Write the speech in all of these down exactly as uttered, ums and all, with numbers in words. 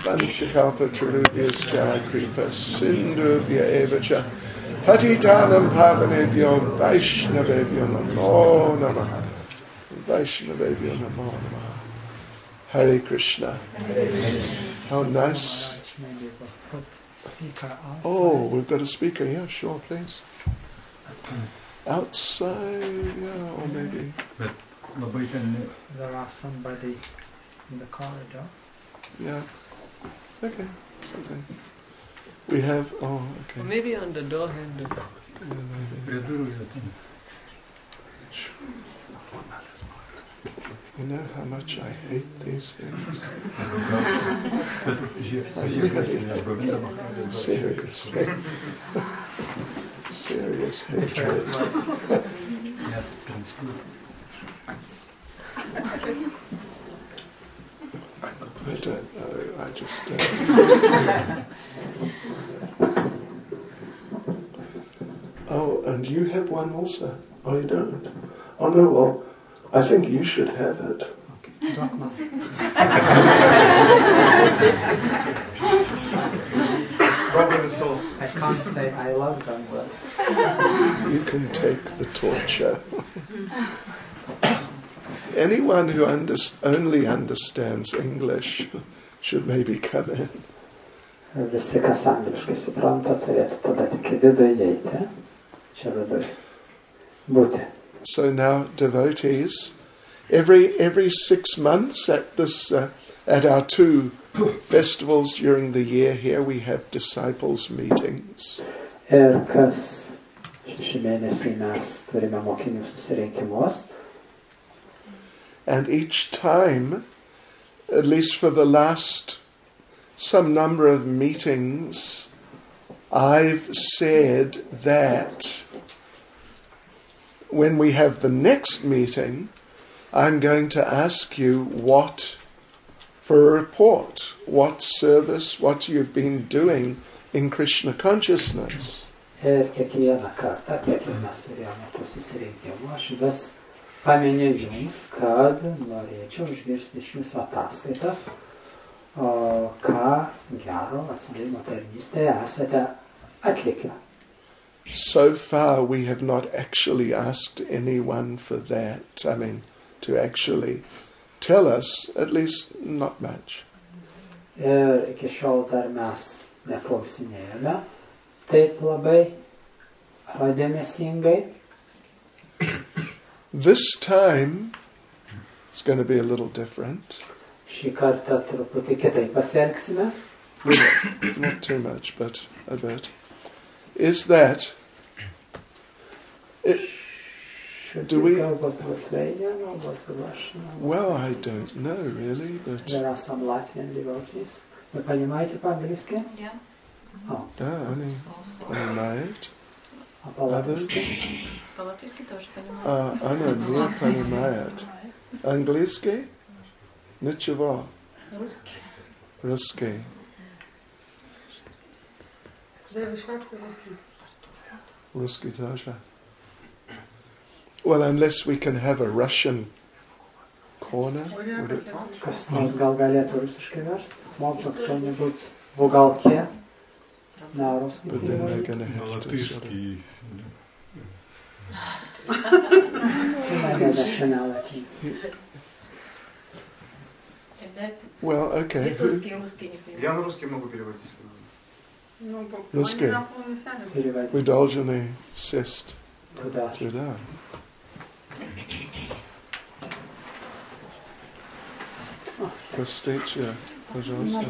Vanchakalpatarubhyascha kripa sindhubhya evacha patitanam pavanebhyo vaishnavebhyo namo namaha. Vaishnavebhyo namo namaha. Hare Krishna. How nice. Oh, we've got a speaker. Yeah, sure, please. Outside, yeah, or maybe. There are somebody in the corridor. Yeah. Okay, something. We have, oh, okay. Or maybe on the door handle. Yeah, maybe. You know how much I hate these things? I really, seriously. Serious hatred. Yes, that's good. I don't know, I just don't. Oh, and you have one also? Oh, you don't? Oh no, well, I think you should have it. I can't say I love them, but you can take the torture. Anyone who under, only understands English should maybe come in. visi, kas angliškai supranta, turėtų tada tik viduje eiti. Čia viduje. Būti. So now, devotees, every every six months at this uh, at our two festivals during the year here, we have disciples meetings. Ir kas šeši mėnesiai mes turime mokinių susirinkimus. And each time, at least for the last some number of meetings, I've said that when we have the next meeting, I'm going to ask you what, for a report, what service, what you've been doing in Krishna consciousness. Ir kiekvieną kartą, kiek mes turėjome tų susirinkimų, aš vis paminiu jums, kad norėčiau išgirsti iš jūsų ataskaitas, ką gero atsidavimo tarnystėje esate atlikę. So far we have not actually asked anyone for that, I mean, to actually tell us, at least not much. Ir iki šiol dar mes neklausinėjome taip labai dėmesingai. This time it's going to be a little different. Šį kartą truputį kitaip pasielgsime. Not too much, but a bit. Is that it, do we? Well, I don't know really, but there are some Latvian devotees. Вы понимаете по-английски? Yeah. Oh. Да, они понимают. А по-латвийски? По-латвийски тоже понимаю. А, она не понимает. Английский? Ничего. Русский. Русский. Русский тоже. Well, unless we can have a Russian corner. Would it? Kas nors gal galėtų rusiškai versti? Moka кто-нибудь в уголке на русский. But then they're going to have to sort of... Well, okay. Я на русский могу переводить. Русский. Вы должны сесть туда. Простите, пожалуйста.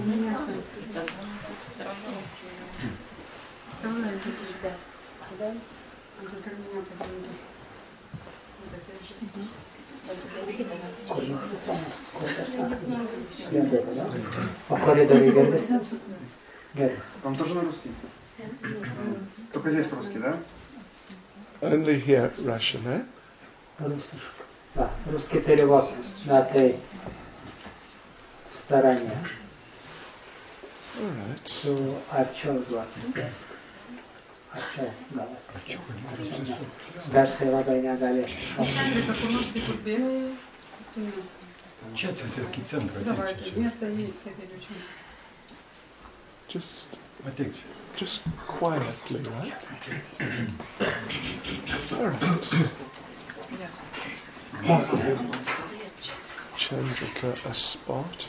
В коридоре Гердесен? Вам тоже на русский? Только здесь русский, да? Only here Russian, eh? Да, русский перевод на этой стороне. All right. So I've chose двадцать шесть. I've chose двадцать шесть. Версия labai negalės. Čia atsisėskit centrą. Давайте, вместо есть этой лючи. Just, Отец. just quietly, right? All right. Change a, a spot.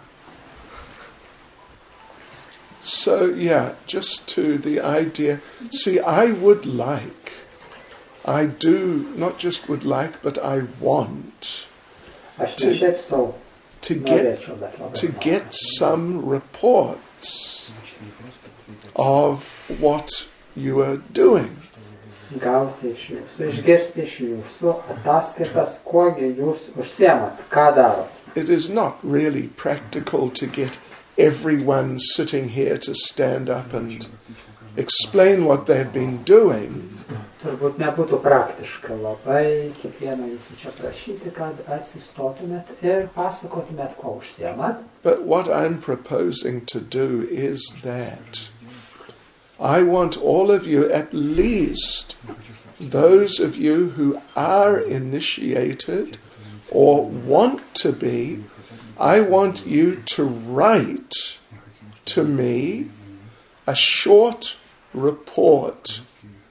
So, yeah, just to the idea. See, I would like, I do, not just would like, but I want Aš to, ne šiaip savo to get norėčiau, bet labai to noriu. get some reports of what you are doing. Gauti iš jūsų, išgirsti iš jūsų ataskaitas, kuogi jūs užsiemat, ką darot. It is not really practical to get everyone sitting here to stand up and explain what they've been doing. Turbūt nebūtų praktiška labai kiekvieną jūsų čia prašyti, kad atsistotumėt ir pasakotumėt, kuo užsiemat. But what I'm proposing to do is that I want all of you, at least those of you who are initiated or want to be, I want you to write to me a short report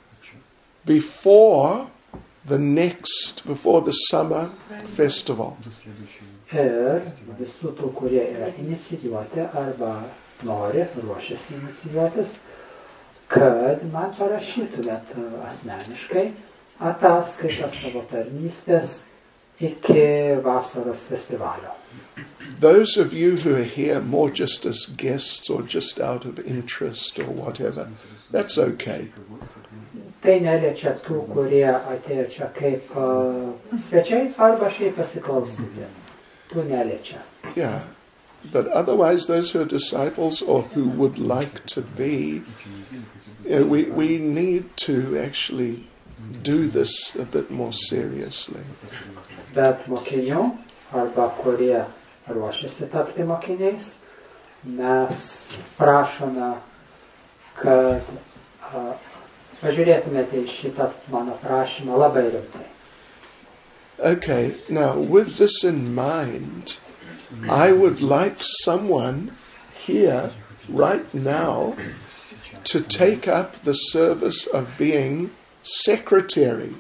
before the next, before the summer festival. Ir visų tų, kurie yra inicijuoti arba nori, ruošiasi inicijuotis, kad man parašytumėt asmeniškai ataskaitą savo tarnystės iki vasaros festivalio. Those of you who are here more just as guests or just out of interest or whatever, that's okay. Tai neliečia tų, kurie atėjo čia kaip uh, svečiai arba šiaip pasiklausyti. Tų neliečia. Yeah. But otherwise, those who are disciples or who would like to be, you know, we, we need to actually do this a bit more seriously. Bet mokinių arba kurie ruošiasi tapti mokiniais, mes prašome, kad uh, pažiūrėtumėte į šitą mano prašymą labai rimtai. Okay, now with this in mind, I would like someone here right now to take up the service of being secretary.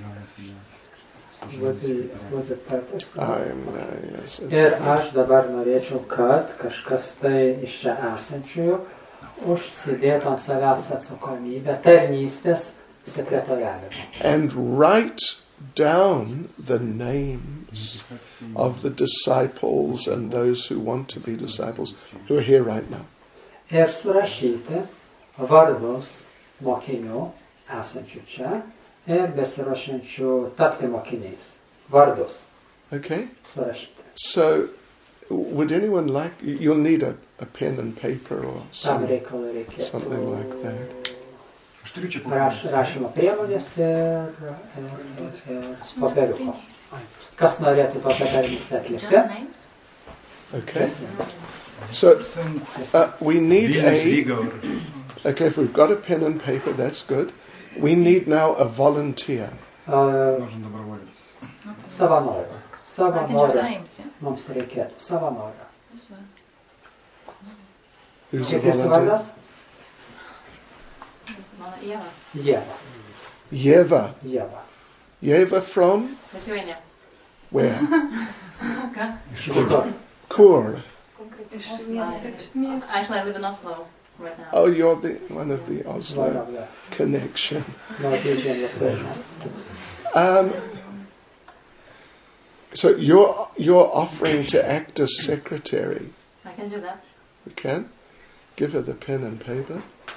Would the, would the purpose? I'm, uh, yes, yes. Ir aš dabar norėčiau, kad kažkas tai iš čia esančiųjų užsidėtų ant savęs atsakomybę tarnystės sekretoriavimo. And write down the names of the disciples and those who want to be disciples who are here right now. Ir surašyti vardus mokinių esančių čia ir besiruošiančių tapti mokiniais. Vardus. Okay? Surašyti. So, would anyone like, you'll need a, a pen and paper or Tam some, reikalui reikėtų something like that. raš, rašymo priemonės ir, ir, ir popieriuko. Kas norėtų tokią tarnystę Just atlikti? names? Okay? So, uh, we need Vienas a, lyga or okay, if we've got a pen and paper, that's good. We need now a volunteer. Uh, нужен доброволец. Savanorių. I can just Savanorių names, yeah? mums reikėtų. Savanorių. That's fine. Who's a Kaip jūsų volunteer? vardas? Well, yeah. Jeva. Yeva. Jeva. Yeva from Lithuania. where? Okay. Kur? Kur. Actually, I live in Oslo right now. Oh, you're the one of the Oslo Varavė. connection. Nuo didžiulės važiuojas. Um, so you're you're offering to act as secretary. I can do that. We can give her the pen and paper.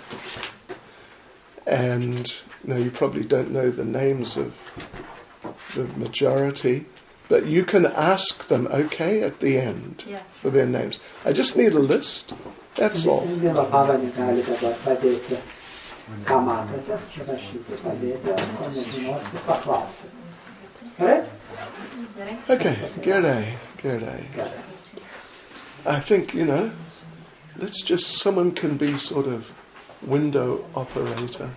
And no, you probably don't know the names of the majority, but you can ask them, okay, at the end Yeah. for their names. I just need a list. That's all. Vieną pavardę gali dabar padėti. Ką matote, surašyti, padėti, ko nežinosi, paklausyti. Gerai? Gerai? Okay, Gerde, Gerde. Gerai. I think, you know, let's just, someone can be sort of window operator.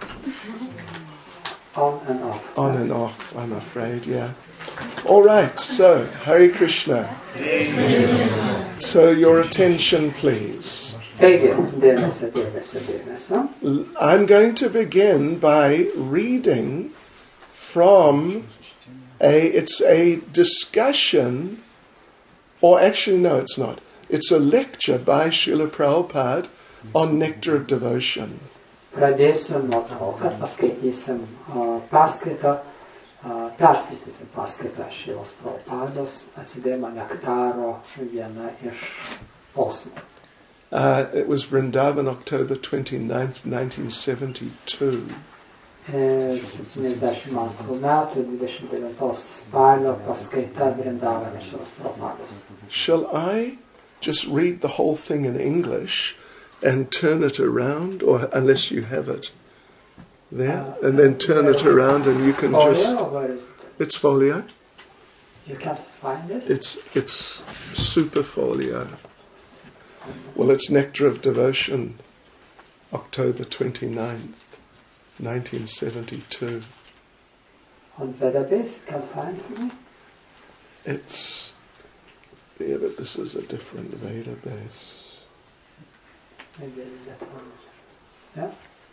On and off. On and off, I'm afraid, yeah. All right, so, Hare Krishna. So your attention, please. Taigi, dėmesio, dėmesio, dėmesio. I'm going to begin by reading from a, it's a discussion, or actually no, it's not. It's a lecture by Srila Prabhupada on Nectar of Devotion. Pradėsiu nuo to, kad paskaitysim uh, paskaitą, uh, perskaitysim paskaitą Šrilos Prabhupados atsidėjimo nektaro viena iš posmų. Uh, it was Vrindavan, October twenty-ninth, nineteen seventy-two. septyniasdešimt antrų metų dvidešimt devintos spalio paskaita Vrindavane Šrilos Prabhupados. Shall I just read the whole thing in English and turn it around, or unless you have it there, uh, and then turn it around and you can folio, just... Or where is it? It's folio. You can't find it? It's it's super folio. Well, it's Nectar of Devotion, October twenty-ninth, nineteen seventy-two. On database, you can find for me? It's... Yeah, but this is a different database. Maybe that one. Yeah?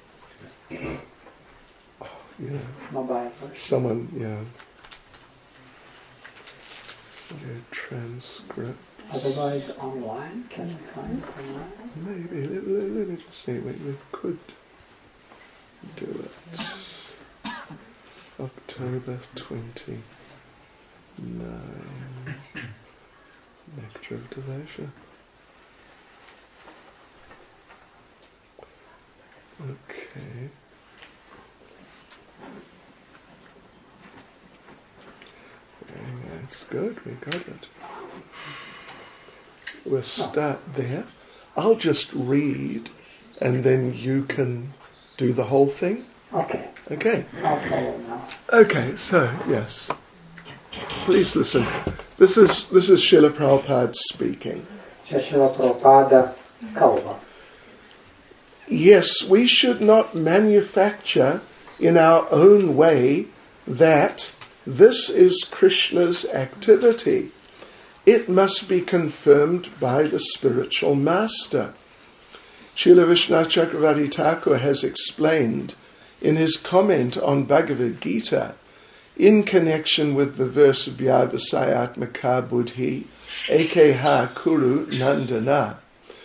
Oh, yeah. Mobile version. Someone, yeah. Yeah, transcript. Otherwise, online, can you find it online? Maybe. Let, let, let me just see. We, we could do it. October twenty-ninth. Nectar of Devotion. Okay. Very nice. Good, we got it. We'll start there. I'll just read and then you can do the whole thing. Okay. Okay. I'll follow now. Okay, so yes. Please listen. This is this is Srila Prabhupada speaking. Čia Šrila Prabhupada kalba. Yes, we should not manufacture in our own way that this is Krishna's activity. It must be confirmed by the spiritual master. Srila Vishwanath Chakravarti Thakur has explained in his comment on Bhagavad Gita, in connection with the verse Vyavasayatmaka Buddhi, Ekeha Kuru Nandana.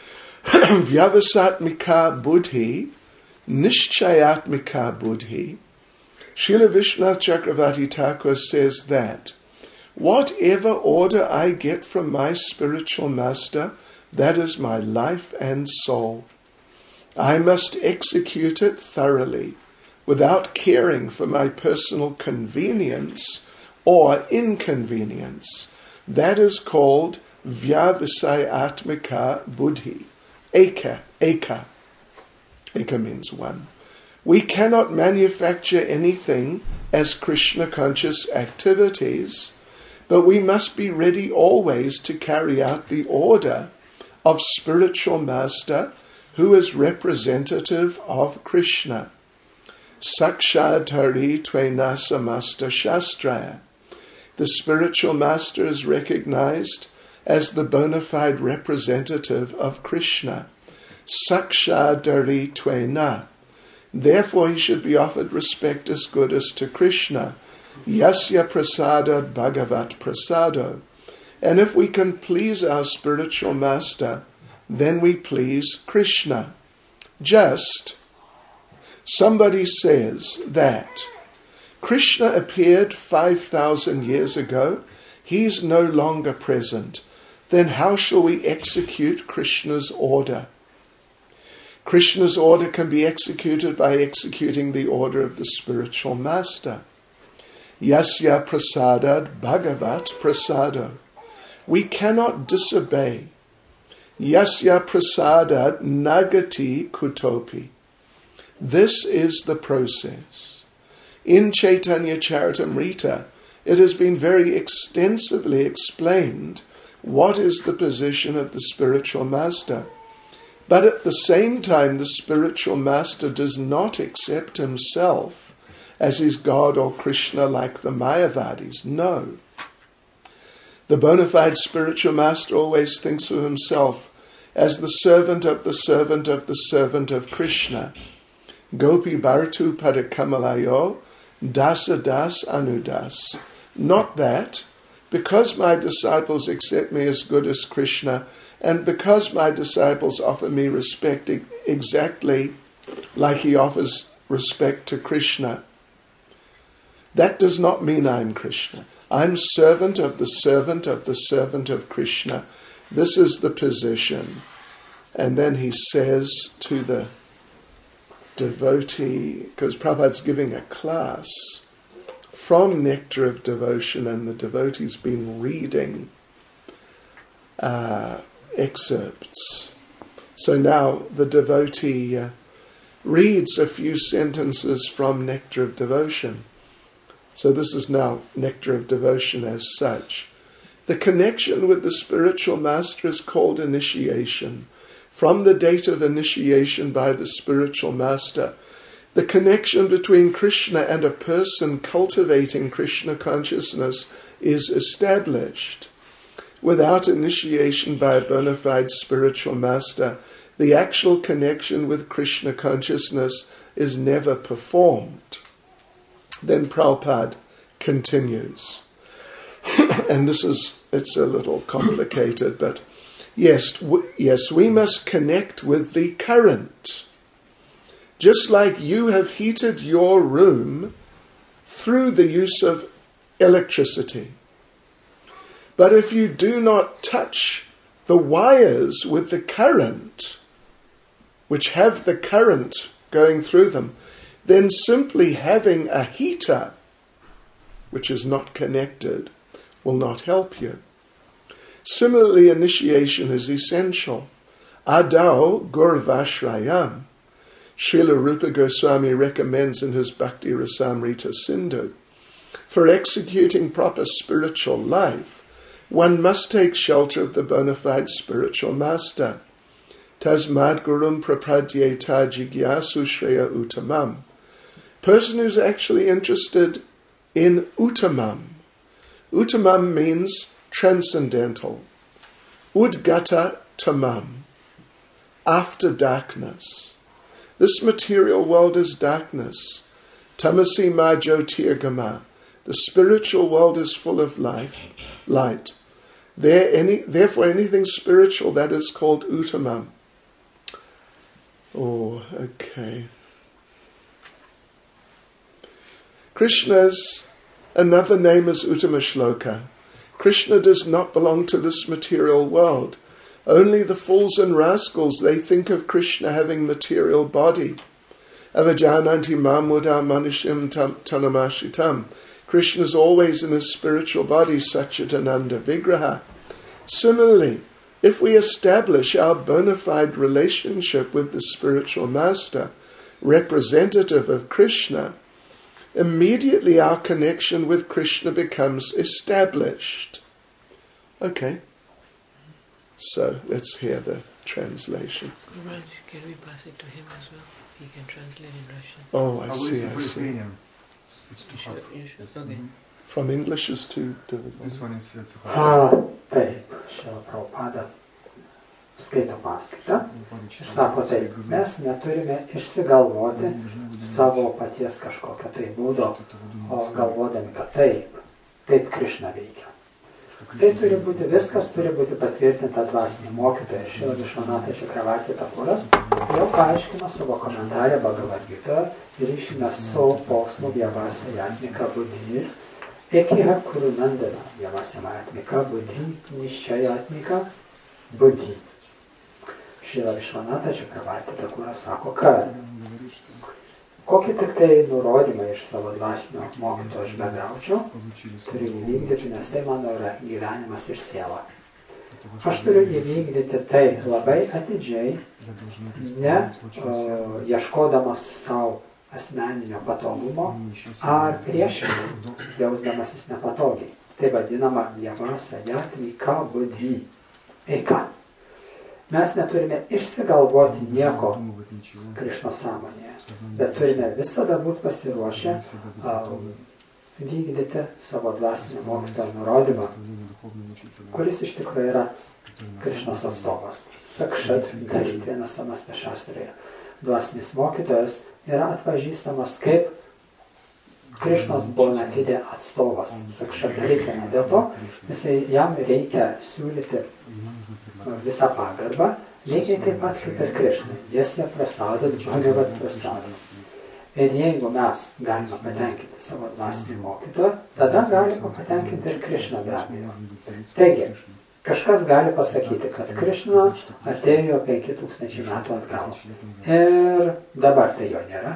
Vyavasatmika Buddhi, Nishchayatmika Buddhi. Srila Vishwanath Chakravarti Thakur says that whatever order I get from my spiritual master, that is my life and soul. I must execute it thoroughly, without caring for my personal convenience or inconvenience. That is called Vyavasayatmika Buddhi. Eka, Eka. Eka means one. We cannot manufacture anything as Krishna conscious activities, but we must be ready always to carry out the order of spiritual master who is representative of Krishna. Sakshadhari Tvena Samasta Shastraya. The spiritual master is recognized as the bona fide representative of Krishna. Sakshadhari Tvena. Therefore he should be offered respect as good as to Krishna. Yasya prasadad bhagavat prasado. And if we can please our spiritual master, then we please Krishna. Just, somebody says that Krishna appeared five thousand years ago, he's no longer present. Then how shall we execute Krishna's order? Krishna's order can be executed by executing the order of the spiritual master. Yasya prasadad bhagavat prasado. We cannot disobey. Yasya prasadad nagati kutopi. This is the process. In Chaitanya Charitamrita, it has been very extensively explained what is the position of the spiritual master. But at the same time, the spiritual master does not accept himself as his God or Krishna like the Mayavadis. No. The bona fide spiritual master always thinks of himself as the servant of the servant of the servant of Krishna. Gopi Bhartu Padakamalayo Dasa Das Anudas. Not that, because my disciples accept me as good as Krishna, and because my disciples offer me respect exactly like he offers respect to Krishna, that does not mean I'm Krishna. I'm servant of the servant of the servant of Krishna. This is the position. And then he says to the devotee, because Prabhupada's giving a class from Nectar of Devotion, and the devotee's been reading uh, excerpts. So now the devotee uh, reads a few sentences from Nectar of Devotion. So this is now Nectar of Devotion as such. The connection with the spiritual master is called initiation. From the date of initiation by the spiritual master, the connection between Krishna and a person cultivating Krishna consciousness is established. Without initiation by a bona fide spiritual master, the actual connection with Krishna consciousness is never performed. Then Prabhupada continues. And this is, it's a little complicated, but yes, w- yes, we must connect with the current. Just like you have heated your room through the use of electricity. But if you do not touch the wires with the current, which have the current going through them, then simply having a heater, which is not connected, will not help you. Similarly, initiation is essential. Adao Gurvashrayam. Srila Rupa Goswami recommends in his Bhakti Rasamrita Sindhu, for executing proper spiritual life, one must take shelter of the bona fide spiritual master. Tasmad Gurum Prapadyeta Jigyasu Shreya Uttamam. Person who's actually interested in Uttamam. Uttamam means transcendental. Udgata Tamam. After darkness. This material world is darkness. Tamasi ma jyotirgama. The spiritual world is full of life, light. There any, therefore anything spiritual, that is called Uttamam. Oh, okay. Krishna's another name is Uttama Shloka. Krishna does not belong to this material world. Only the fools and rascals, they think of Krishna having material body. Avajananti mamuda manishim tanamashitam. Krishna is always in his spiritual body, Satchitananda Vigraha. Similarly, if we establish our bona fide relationship with the spiritual master, representative of Krishna, immediately our connection with Krishna becomes established. Okay. So let's hear the translation. Guruji, can we pass it to him as well? He can translate in Russian. Oh, I see, I see. It's too You should, hard. you should, okay. From English is too difficult. This one is uh, too hard. Ah, taip, Šrila Prabhupada skaito paskaitą ir sako taip, mes neturime išsigalvoti savo paties kažkokio tai būdo, o galvodami, kad taip, taip Krishna veikia. Tai turi būti, viskas turi būti patvirtinta dvasinio mokytojo. Šrila Vishwanatha Chakravarti Thakuras jau paaiškino savo komentarę Bhagavad Gita ir išneso posmo vyavasayatmika buddhi ekiha kurunandana vyavasamayatmika buddhi niščayatmika buddhi. Šrila Vishwanatha Chakravarti Thakuras sako, kad kokį tik tai nurodymą iš savo dvasinio mokytojo aš begaučiau, turiu įvykdyti, nes tai mano yra gyvenimas ir siela. Aš turiu įvykdyti tai labai atidžiai, ne uh, ieškodamas savo asmeninio patogumo, ar priešingai jausdamasis nepatogiai. Tai vadinama vyavasayatmika buddhi. Eika. Mes neturime išsigalvoti nieko Krishno sąmonėje, bet turime visada būti pasiruošę um, vykdyti savo dvasinio mokytojo nurodymą, kuris iš tikrųjų yra Krišnos atstovas. Sakšat Daritviena Samasta Šastrėje. Dvasinis mokytojas yra atpažįstamas kaip Krišnos bona fide atstovas. Sakšat Daritviena. Dėl to jisai, jam reikia siūlyti visą pagarbą, lygiai taip pat kaip ir Krišnai. Jėsė prasadat, Bhagavat prasadat. Ir jeigu mes galime patenkinti savo dvasinį mokytoją, tada galime patenkinti ir Krišną be abejo. Taigi, kažkas gali pasakyti, kad Krišna atėjo penki tūkstančiai metų atgal. Ir dabar tai jo nėra.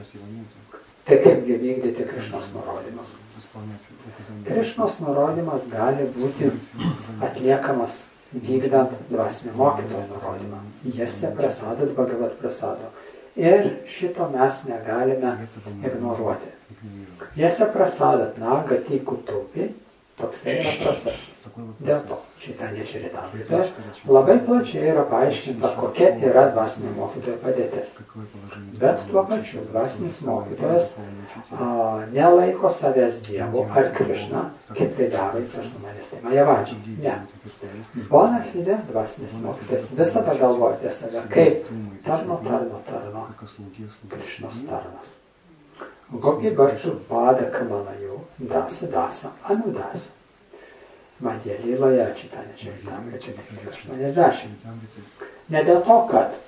Tai kaipgi vykdyti Krišnos nurodymus? Krišnos nurodymas gali būti atliekamas vykdant dvasinio mokytojo nurodymą. Jėsė prasadat, Bhagavat prasado. Ir šito mes negalime ignoruoti. Jėsė prasadat nagati kutupi, toks yra procesas. Dėl to šitą nečiritamrita labai plačiai yra paaiškinta, kokia yra dvasinio mokytojo padėtis. Bet tuo pačiu dvasinis mokytojas a, nelaiko savęs Dievu ar Krišna, kaip tai daro personalistai Majavadžiai. Ne. Bona fide dvasinis mokytojas visada galvoja apie save kaip tarno, tarno, tarno, Krišnos tarnas. Gopi Bhartu Pada Kamalaju Dasa Dasa Anudasa. Matė Lyloje Čitane Čiritamrita aštuoniasdešimt. Ne dėl to, kad,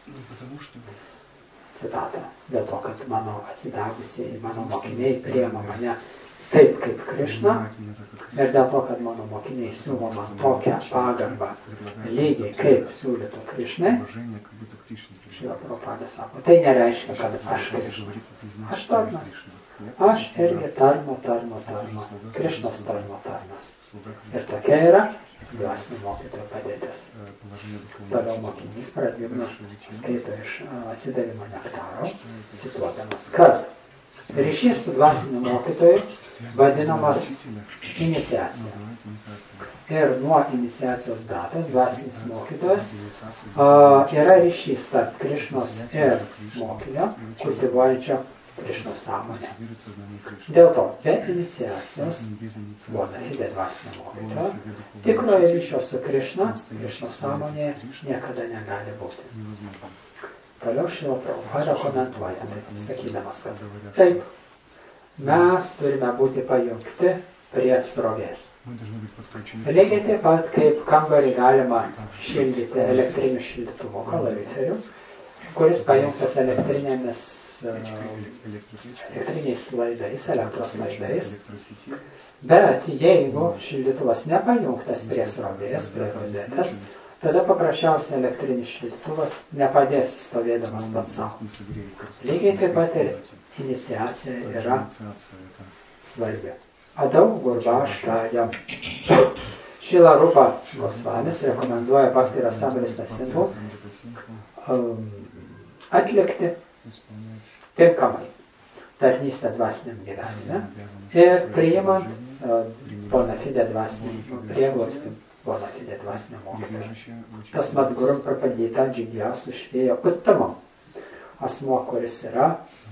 citata, dėl to, kad mano atsidavusieji, mano mokiniai priema mane taip kaip Krišna, ir dėl to, kad mano mokiniai siūlo man tokią pagarbą lygiai kaip siūlytų Krišnai, Šila Prabhupada sako, tai nereiškia, kad aš Krišna. Aš tarnas. Aš irgi tarno, tarno, tarno. Krišnos tarno, tarnas. Ir tokia yra dvasinio mokytojo padėtis. Toliau mokinys Pradyumna skaito iš atsidavimo nektaro, cituodamas, kad ryšys su dvasiniu mokytoju vadinamas iniciacija. Ir nuo iniciacijos datos dvasinis mokytojas a, yra ryšys tarp Krišnos ir mokinio, kultivuojančio Krišnos sąmonę. Dėl to, be iniciacijos, bona fide dvasinio mokytojo, tikrojo ryšio su Krišna, Krišnos sąmonėje niekada negali būti. Toliau Šila Prabhupada komentuoja, taip, sakydamas, kad taip, mes turime būti pajungti prie srovės. Lygiai taip pat, kaip kambarį galima šildyti elektriniu šildytuvu kaloriferiu, kuris pajungtas elektrinėmis, elektriniais laidais, elektros laidais. Bet jeigu šildytuvas nepajungtas prie srovės, prie rozetės, tada paprasčiausiai elektrinis šildytuvas nepadės stovėdamas pats savo. Lygiai taip pat ir iniciacija yra svarbi. Adau Gurvaštājam. Šila Rupa Gosvamis rekomenduoja Bhakti Rasamrita Sindhu um, atlikti tinkamai tarnystę dvasiniam gyvenime ir priimant uh, bona fide dvasinį prieglobstį. Bona fide dvasinio mokytojo. Tas mat gurum prapadyta džigjasu švėjo uttamam. Asmuo, kuris yra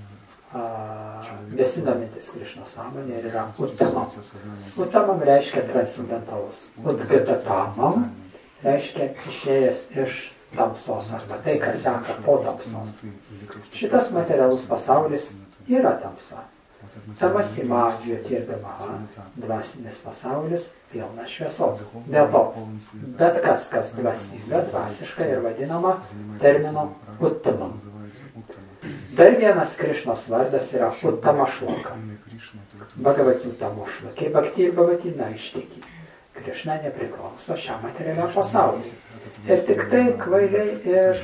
besidomintis Krišnos sąmonė ir yra uttamam. Uttamam reiškia transcendentalus. Udgatatamam reiškia išėjęs iš tamsos arba tai, kas seka po tamsos. Šitas materialus pasaulis yra tamsa. Tamasima Jyotirdamaha, dvasinis pasaulis pilnas šviesos. Dėl to, bet kas, kas dvasinga, dvasiška ir vadinama termino uttamam. Dar vienas Krišnos vardas yra Uttama Šloka. Bhagavati Uttama Šloka. Bhakti ir Bhagavati Naištiki. Krišna nepriklauso šiam materialiam pasauliui. Ir tik tai kvailiai ir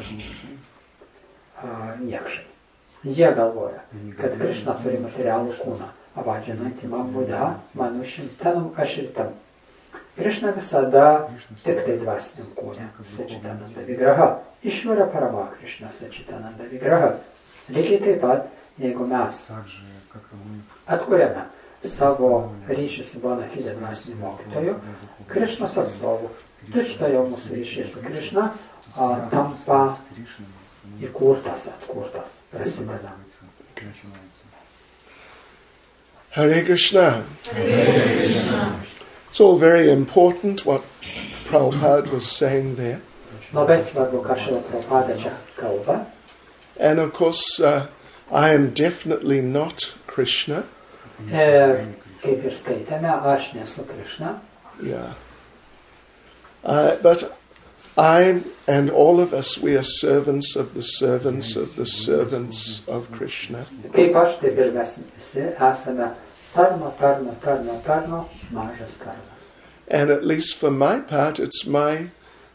a, niekšai. Jie galvoja, kad Krišna turi materialų kūną. Avadžinantį man Buddha, manušim tenum ašiltam. Krišna visada tik tai dvasiniam kūne. Sačitananda vigraha. Išvara parama Krišna Sačitananda vigraha. Lygiai taip pat, jeigu mes atkuriame savo ryšį su bona fide dvasiniu mokytoju, Krišnos atstovų, tučtojo mūsų ryšį su Krišna a, tampa įkurtas, atkurtas, prasideda. Hare Krishna. Hare Krishna. It's all very important what Prabhupada was saying there. Labai svarbu, ką Šrila Prabhupada čia kalba. And of course, uh, I am definitely not Krishna. Ir kaip ir skaitėme, aš nesu Krišna. Yeah. Uh, but I and all of us, we are servants of the servants of the servants of Krishna. Kaip aš, taip ir mes visi esame tarno, tarno, tarno, tarno, mažas tarnas. And at least for my part, it's my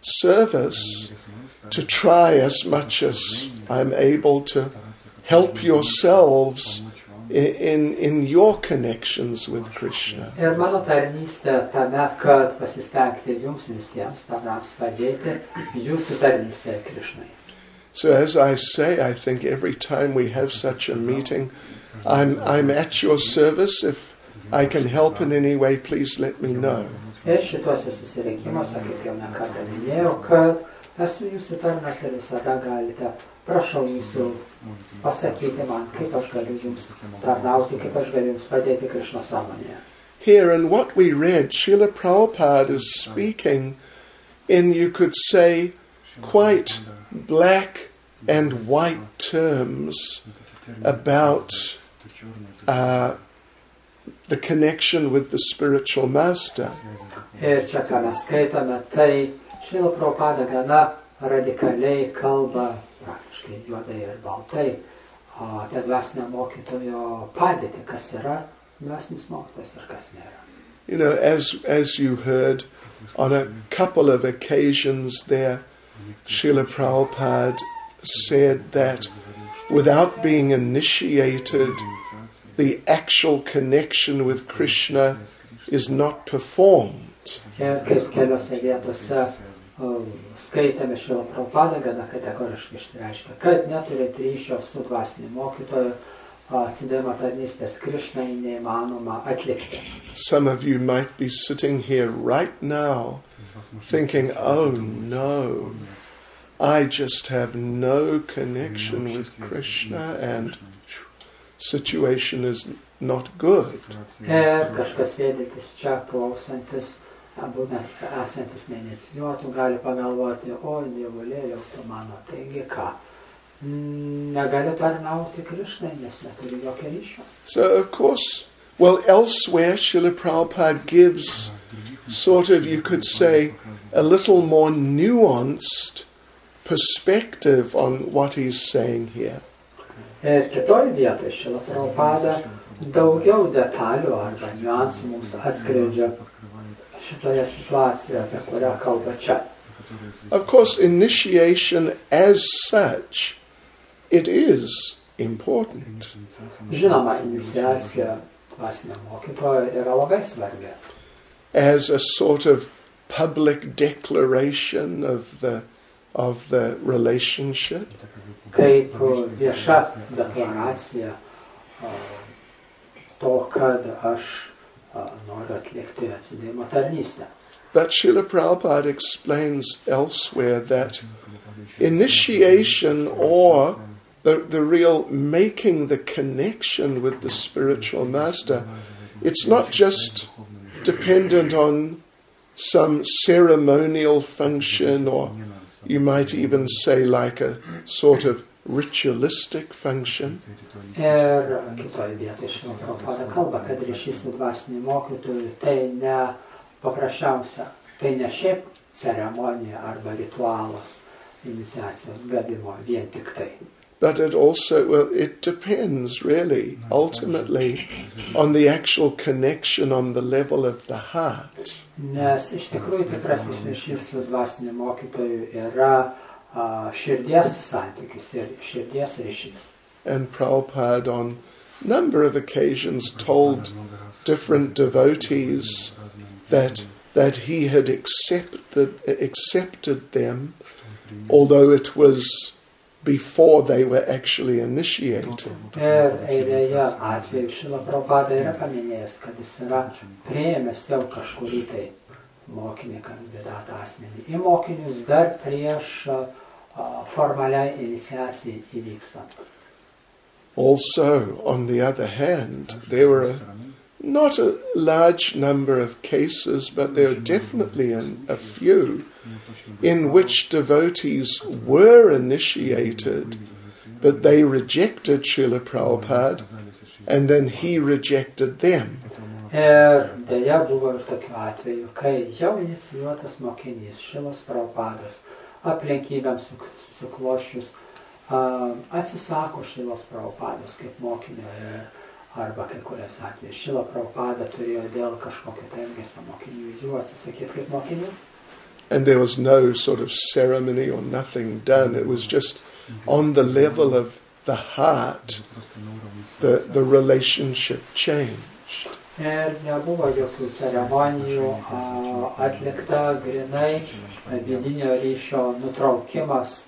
service to try as much as I'm able to help yourselves in, in your connections with Krishna. Ir mano tarnystė tame, kad pasistengti jums visiems tarnams padėti jūsų tarnystė Krišnai. So as I say, I think every time we have such a meeting, I'm, I'm at your service. If I can help in any way, please let me know. Ir šituose susirinkimuose, kaip jau ne kartą minėjau, kad esu jūsų tarnas ir visada galite, prašau jūsų pasakyti man, kaip aš galiu jums tarnauti, kaip aš galiu jums padėti Krishna sąmonėje. Here in what we read, Srila Prabhupada is speaking in, you could say, quite black and white terms about uh, the connection with the spiritual master. Ir čia, ką mes skaitome, tai Srila Prabhupada gana radikaliai kalba, praktiškai juodai ir baltai, apie dvasinio mokytojo padėtį, kas yra dvasinis mokytojas ir kas nėra. You know, as as you heard on a couple of occasions there, Srila Prabhupada said that without being initiated, the actual connection with Krishna is not performed. Ir kaip keliose vietose uh, skaitėme Srila Prabhupada gana kategoriškai išsireiškia, kad neturint ryšio su dvasiniu mokytoju, atsidavimo tarnystės Krishnai neįmanoma atlikti. Some of you might be sitting here right now thinking, oh no, I just have no connection with Krishna and situation is not good. Ir kažkas sėdintis čia, klausantis, būtent esantis neinicijuotų, gali pagalvoti, o dievulėliau tu mano, taigi ką, negaliu tarnauti Krishnai, nes neturi jokio ryšio. So of course, well, elsewhere Srila Prabhupada gives sort of, you could say, a little more nuanced perspective on what he's saying here. Ir kitoj vietoj Srila Prabhupada daugiau detalių arba niuansų mums atskleidžia šitoje situacijoje, apie kurią kalba čia. Of course, initiation as such, it is important. Žinoma, iniciacija dvasinio mokytojo yra labai svarbi. As a sort of public declaration of the of the relationship. Kaip vieša deklaracija to, kad aš noriu atlikti atsidavimo tarnystę. But Srila Prabhupada explains elsewhere that initiation or the, the real making the connection with the spiritual master, it's not just dependent on some ceremonial function, or you might even say like a sort of ritualistic function. Ir kitoj vietoj Srila Prabhupada kalba, kad ryšys su dvasiniu mokytoju tai ne paprasčiausia, tai ne šiaip ceremonija arba ritualas iniciacijos gavimo vien tik tai. But it also, well, it depends really, ultimately, on the actual connection on the level of the heart. Nes iš tikrųjų tikrasis ryšys su dvasiniu mokytoju yra uh, širdies santykis ir širdies ryšys. And Prabhupada on a number of occasions told different devotees that that he had accepted accepted them, although it was before they were actually initiated. Ir eilėje atveju Srila Prabhupada yra paminėjęs, kad jis yra priėmęs jau kažkurį tai mokinį kandidatą asmenį į mokinius dar prieš uh, formaliai iniciacijai įvykstant. Also, on the other hand, there were a, not a large number of cases, but there are definitely an, a few in which devotees were initiated, but they rejected Srila Prabhupada, and then he rejected them. Ir dėja buvo ir tokių atvejų, kai jau inicijuotas mokinys Šrilos Prabhupadas aplinkybėms susiklošius atsisako Šrilos Prabhupadas kaip mokinio ir arba kai kurias atvejus Šrila Prabhupada turėjo dėl kažkokio tai elgesio mokinių jų atsisakyti kaip mokinių. And there was no sort of ceremony or nothing done. It was just on the level of the heart, the, the relationship changed. Ir nebuvo jokių ceremonijų, atlikta grinai vidinio ryšio nutraukimas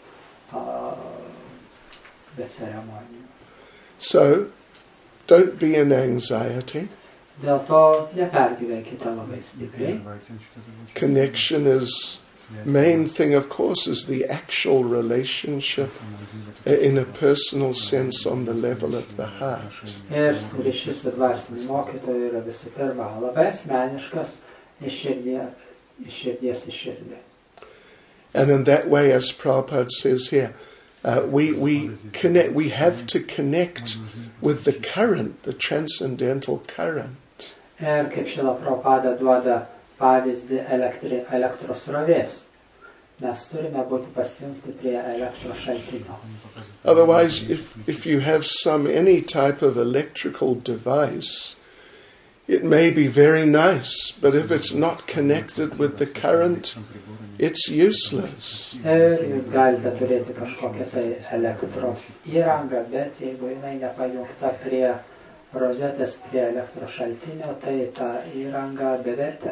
be ceremonijų. So, don't be in anxiety. Dėl to nepergyvenkite labai stipriai. Connection is, main thing of course is the actual relationship in a personal sense on the level of the heart. Ir ryšys su dvasiniu mokytoju yra visų pirma labai asmeniškas iš širdies, iš širdies į širdį. And in that way, as Prabhupada says here, uh, we, we, connect, we have to connect with the current, the transcendental current. Ir kaip Šrila Prabhupada duoda pavyzdį elektri, elektros srovės, mes turime būti pasijungti prie elektros šaltinio. Otherwise, if, if you have some, any type of electrical device, it may be very nice, but if it's not connected with the current, it's useless. Ir jūs galite turėti kažkokią tai elektros įrangą, bet jeigu jinai nepajungta prie rozetės, prie elektros šaltinio, tai ta įranga bevertė.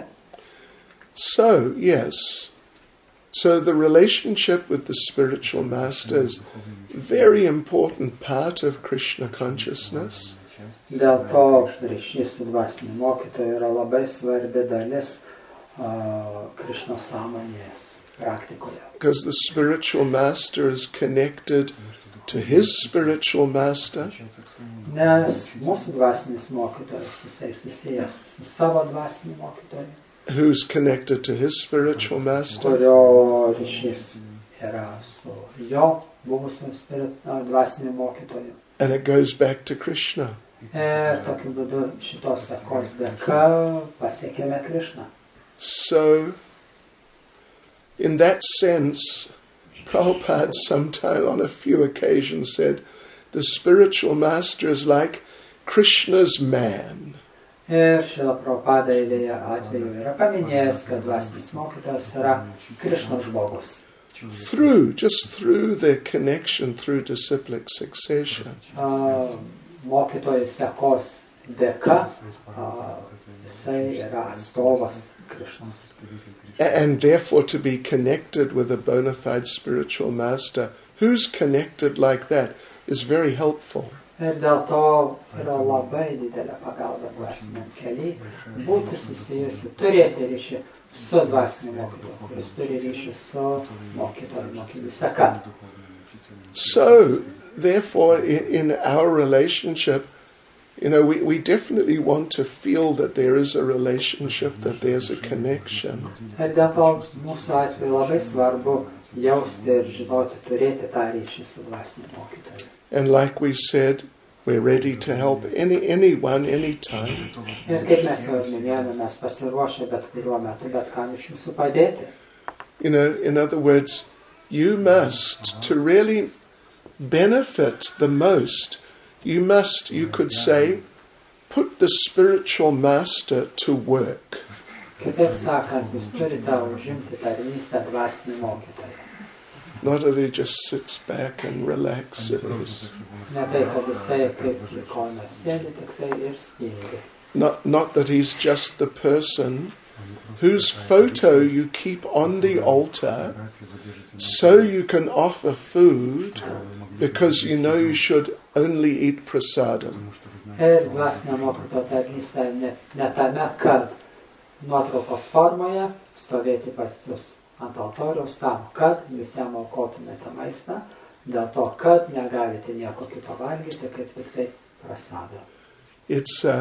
So, yes. So the relationship with the spiritual master is a very important part of Krishna consciousness. Dėl to ryšys su dvasiniu mokytoju yra labai svarbi dalis uh, Krishnos sąmonės praktikoje. Because the spiritual master is connected to his spiritual master. Nes mūsų dvasinis mokytojas, jisai susijęs su savo dvasiniu mokytoju, who's connected to his spiritual master. Kurio ryšys yra su jo buvusiu dvasiniu mokytoju. And it goes back to Krishna. Ir tokiu būdu šitos sekos dėka pasiekėme Krishną. So, in that sense, Prabhupada sometime on a few occasions said, the spiritual master is like Krishna's man. Ir Šrila Prabhupada eilėje atveju yra paminėjęs, kad dvasinis mokytojas yra Krishnos žmogus. Through, just through their connection, through disciplic succession. Uh, mokytojų sekos dėka uh, jisai yra atstovas Krishnos. And therefore to be connected with a bona fide spiritual master who's connected like that is very helpful. Ir dėl to yra labai didelė pagalba dvasiniam keliui būti susijusi, turėti ryšį su dvasiniu mokytoju, kuris turi ryšį su mokytoju, mokinių seka. So, therefore, in, in our relationship, you know, we, we definitely want to feel that there is a relationship, that there's a connection. Ir dėl to mūsų atveju labai svarbu jausti ir žinoti, turėti tą ryšį su dvasiniu mokytoju. And like we said, we're ready to help any anyone, anytime. Ir kaip mes jau minėjome, mes pasiruošę bet kuriuo metu, bet kam iš jūsų padėti. You know, in other words, you must, to really benefit the most, you must, you could say, put the spiritual master to work. Kitaip sakant, jūs turite užimti tarnystę dvasinį mokytoją. Not that he just sits back and relaxes. Ne tai, kad jisai kaip likonas sėdi, tik tai ir spindi. Not, not that he's just the person whose photo you keep on the altar so you can offer food because you know you should only eat prasadam. Ir dvasinio mokytojo tarnystė ne, ne tame, kad nuotraukos formoje stovėti pas jūs ant altoriaus tam, kad jūs jam aukotumėte maistą, dėl to, kad negalite nieko kito valgyti, kaip tik tai prasadą. It's uh,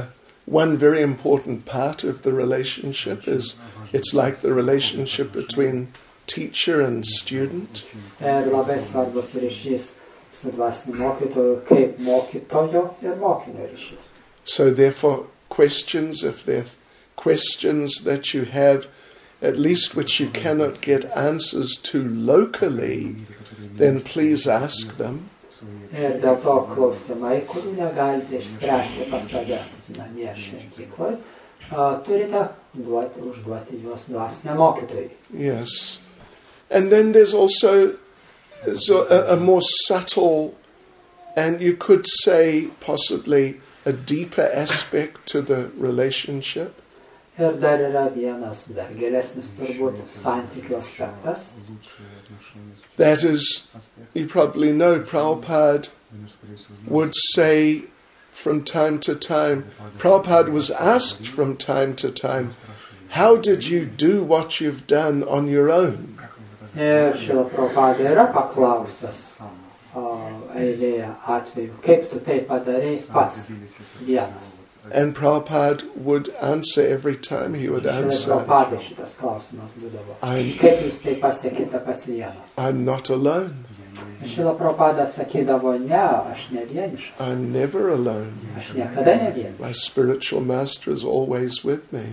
one very important part of the relationship is it's like the relationship between teacher and student. Ir labai svarbus ryšys su dvasiniu mokytoju, kaip mokytojo ir mokinio ryšys. So therefore, questions, if they're questions that you have, at least which you cannot get answers to locally, then please ask them. Ir dėl to klausimai, kurių negalite išspręsti pas save namie šventykloje, turite duoti, užduoti juos dvasiniam mokytojui. Yes. And then there's also so a, a more subtle, and you could say possibly a deeper aspect to the relationship. Ir dar yra vienas, dar geresnis turbūt santykių aspektas. That is, you probably know, Prabhupada would say from time to time, Prabhupada was asked from time to time, how did you do what you've done on your own? Ir Šrila Prabhupada yra paklausęs eilėje atveju, kaip tu tai padarei pats vienas. And Prabhupada would answer every time he would answer, I'm, I'm not alone. I'm never alone. My spiritual master is always with me.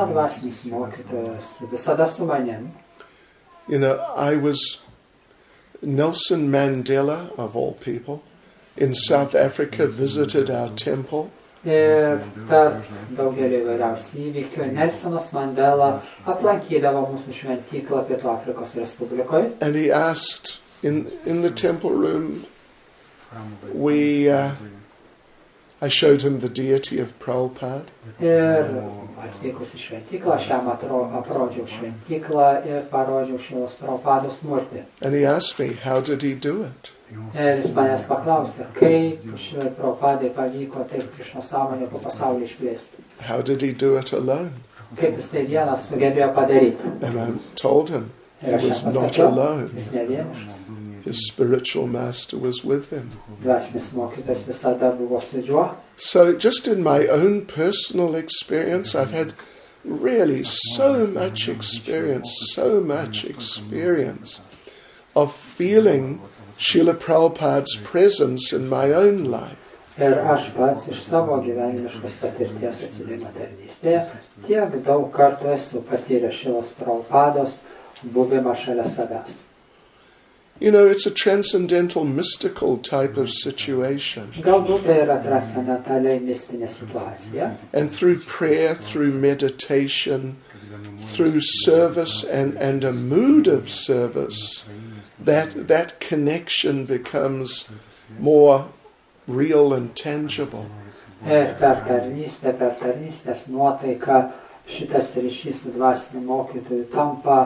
You know, I was Nelson Mandela, of all people, in South Africa, visited our temple. Ir per daugelį įvairiausių įvykių Nelsonas Mandela aplankydavo mūsų šventyklą Pietų Afrikos Respublikoje. And he asked, in, in the temple room, we, uh, I showed him the deity of Prabhupada. Ir atvykus į šventyklą, aš jam aprodžiau šventyklą ir parodžiau Šrilos Prabhupados mūrtį. And he asked me, how did he do it? Ir jis manęs paklausė, kaip Šrilai Prabhupadai pavyko taip Krišnos sąmonę po pasaulį išplėsti. How did he do it alone? Kaip jis tai vienas sugebėjo padaryti. And I told him he was not alone. His spiritual master was with him. So just in my own personal experience, I've had really so much experience, so much experience of feeling Srila Prabhupada's presence in my own life. Ir aš pats iš savo gyvenimiškos patirties atsidėjimo tarnystėje tiek daug kartų esu patyręs Šrilos Prabhupados buvimą šalia savęs. You know, it's a transcendental, mystical type of situation. Galbūt tai yra transcendentaliai mistinė situacija. And through prayer, through meditation, through service and, and a mood of service, that that connection becomes more real and tangible. Ir per tarnystę, per tarnystės nuotaiką šitas ryšys su dvasiniu mokytoju tampa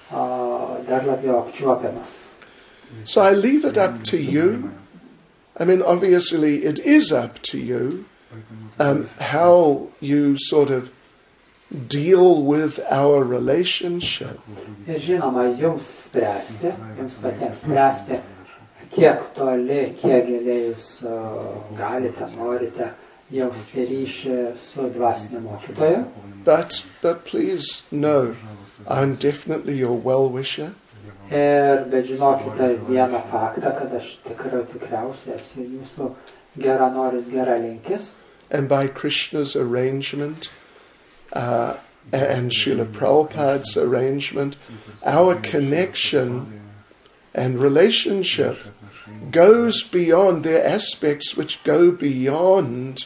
uh, dar labiau apčiuopiamas. So I leave it up to you. I mean, obviously it is up to you um, how you sort of deal with our relationship. Ir žinoma, jums spręsti, jums patiems spręsti, kiek toli, kiek giliai jūs uh, galite, norite jausti ryšį su dvasiniu mokytoju. But, but please know, I'm definitely your well-wisher. Ir bet žinokite vieną faktą, kad aš tikrai tikriausiai esu jūsų geranoris, geralinkis. And by Krishna's arrangement, uh, and Srila Prabhupada's arrangement, our connection and relationship goes beyond, there are aspects which go beyond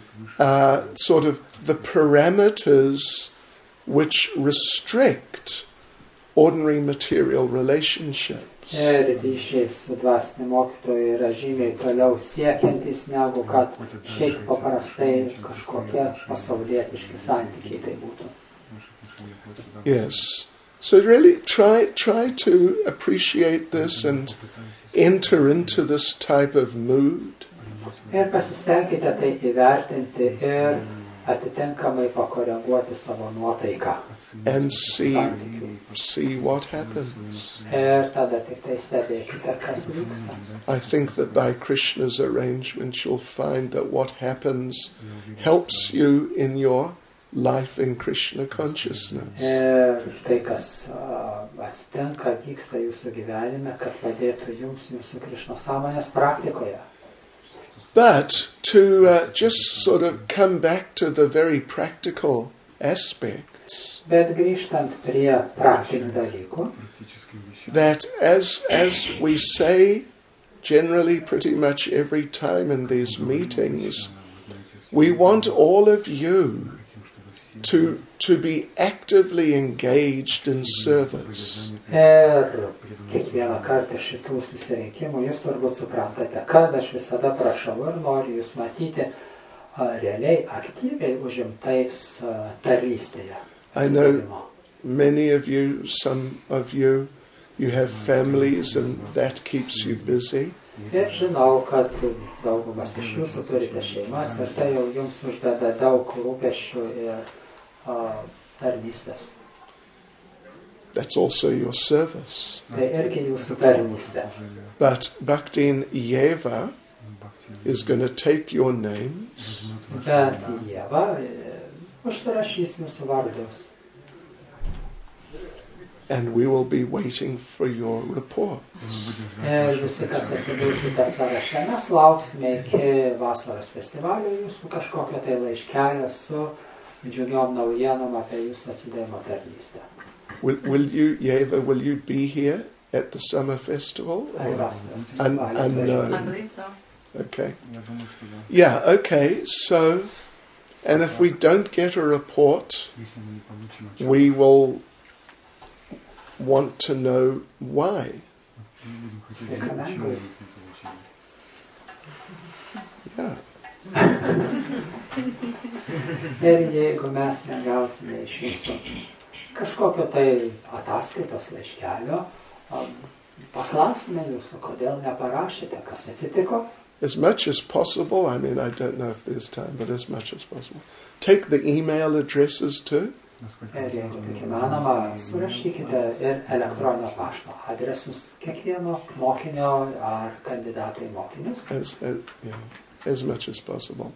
uh, sort of the parameters which restrict ordinary material relationships. Ir ryšiai su dvasiniu mokytoju yra žymiai toliau siekiantis negu kad šiaip paprastai kažkokie pasaulietiški santykiai tai būtų. Yes. So really try try to appreciate this and enter into this type of mood. Ir pasistengkite tai įvertinti ir atitinkamai pakoreguoti savo nuotaiką. and see, Santykių. see what happens. Ir tada tik tai stebėkite, kas vyksta. I think that by Krishna's arrangement you'll find that what happens helps you in your life in Krishna consciousness. Ir tai, kas a, atsitinka, vyksta jūsų gyvenime, kad padėtų jums jūsų Krišnos sąmonės praktikoje. But to uh, just sort of come back to the very practical aspects, Bet grįžtant prie praktinių dalykų, that as, as we say generally pretty much every time in these meetings, we want all of you to, to be actively engaged in service. ir kiekvieną kartą šitų susirinkimų jūs turbūt suprantate, kad aš visada prašau ir noriu jūs matyti a, realiai aktyviai užimtais a, tarnystėje. I know many of you, some of you, you have families and that keeps you busy. Ir žinau, kad daugumas iš jūsų turite šeimas ir tai jau jums uždeda daug rūpesčių ir a, tarnystės. That's also your service. Tai irgi jūsų tarnystė. But Bhaktin Yeva is going to take your names Bet Dieva e, užsirašys jūsų vardus. and we will be waiting for your report. Ir visi, kas atsidūsite sąraše, mes lauksime iki vasaros festivalio jūsų kažkokio tai laiškelio su džiugiom naujienom apie jūsų atsidėjimo tarnystę. Will, will you, Yeva, will you be here at the summer festival? Ar Or- vasaros Un- festivalio unknown. I atvažiuosite? believe so. Okay. Я думаю, что да. Yeah, okay. So, and if we don't get a report, Если мы не получим отчет, we will want to know why. мы будем хотеть Я знать, командую. почему у них не получилось. Yeah. Ir jeigu mes negausime iš jūsų kažkokio tai ataskaitos laiškelio, um, paklausime jūsų, kodėl neparašėte, kas atsitiko. As much as possible, I mean, I don't know if there's time, but as much as possible. Take the email addresses too, Насколько Ir jeigu возможно, tik įmanoma, surašykite ir elektroninio pašto adresus kiekvieno mokinio ar kandidato į mokinius, as, as, yeah, as much as possible.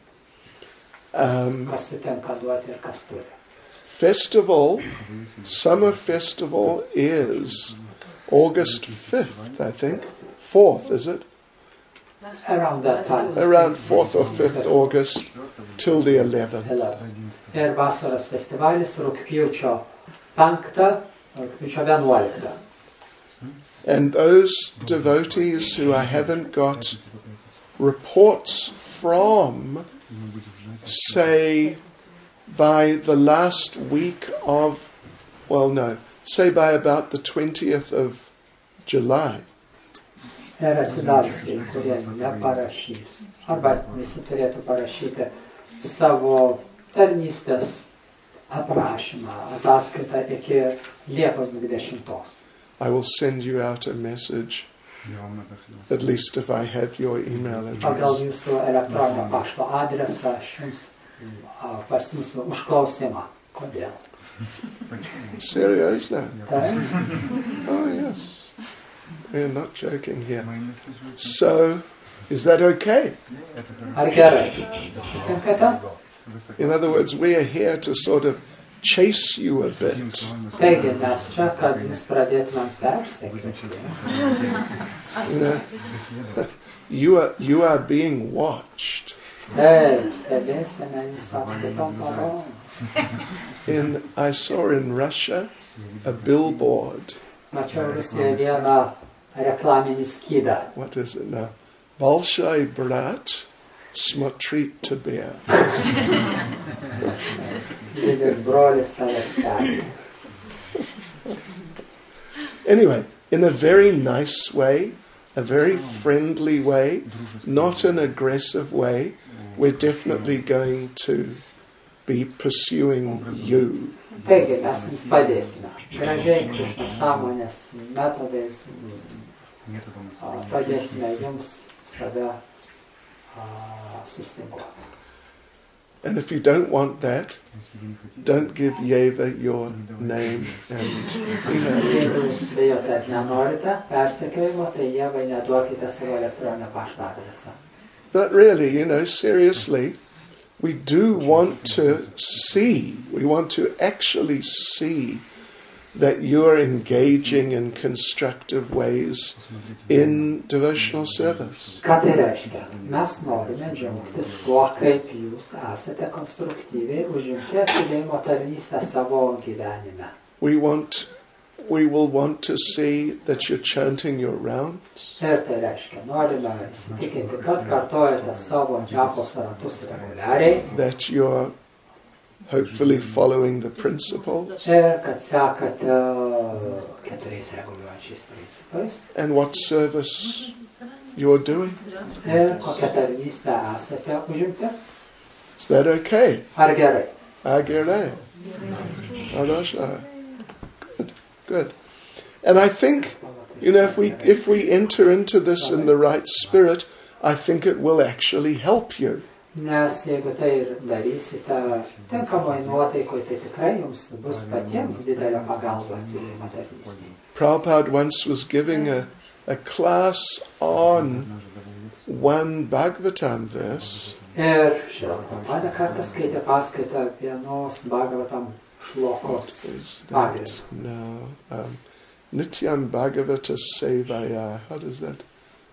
Um, kas sutinka duoti ir kas turi. festival, summer festival is August fifth, I think. fourth, is it? That's Around that time. Around fourth or fifth August till the eleventh. Ir vasaros festivalis rugpjūčio penktą, rugpjūčio vienuoliktą. And those devotees who I haven't got reports from, say by the last week of, well no, say by about the twentieth of July, Ir atsidavusiai, kurie neparašys, arba visi turėtų parašyti savo tarnystės aprašymą, ataskaitą iki Liepos dvidešimtos. I will send you out a message, Я вам напишу. at least if I have your email Pagal address. jūsų elektroninio pašto adresą aš jums a, pasiųsiu užklausimą. Kodėl? Serious now? Tai, Oh yes. We're not joking here. Мои месседжи. So, is that okay? Это хорошо. ar gerai? Sutinkate? Высоко. In other words, we are here to sort of chase you a Другими bit. словами, мы Taigi собираемся mes čia, kad jūs pradėtumėm persekyti. You know, преследовать. you are you are being watched. Taip, stebėsime jūs apskaitom parom. In I saw in Russia a billboard. Mačiau Rusijoje vieną reklaminį skydą. What is it now? Bolshoi Brat Smotrit Tabir. Didelis brolis tave stebi. Anyway, in a very nice way, a very friendly way, not an aggressive way, we're definitely going to be pursuing you. Taigi mes jums padėsime. Gražiai, Krišna sąmonės metodais Методом a, padėsime jums save a, sustinguoti. And if you don't want that, Если вы не хотите, don't give Yeva your name and email Jeigu jūs address. bijote ir nenorite persekiojimo, tai Ievai neduokite savo elektroninio pašto adresą. But really, you know, seriously, we do want to see, we want to actually see that you are engaging in constructive ways in devotional service. Ką tai reiškia? Mes norime džiaugtis tuo, kaip jūs esate konstruktyviai užimti atsidėjimo tarnystę savo gyvenime. We want, we will want to see that you're chanting your rounds, Ir tai reiškia, norime įsitikinti, kad kartojate savo džiapos ratus reguliariai that you're hopefully following the principles, ir kad sekate keturiais reguliuojančiais principais and what service you're doing. ir kokią tarnystę esate užimti. Is that okay? Ar gerai? Agere. Arashna. Good, good. And I think, you know, if we if we enter into this in the right spirit, I think it will actually help you. Nes jeigu tai ir darysite tinkamai nuotaikoje, tai tikrai jums bus patiems didelė pagalba atsidėjimo tarnystėje. Prabhupada once was giving a, a class on one Bhagavatam verse, Ir Šrila Prabhupada kartą skaitė paskaitą vienos Bhagavatam šlokos is pagrindu. that no um, Nityam Bhagavata Sevaya. How does that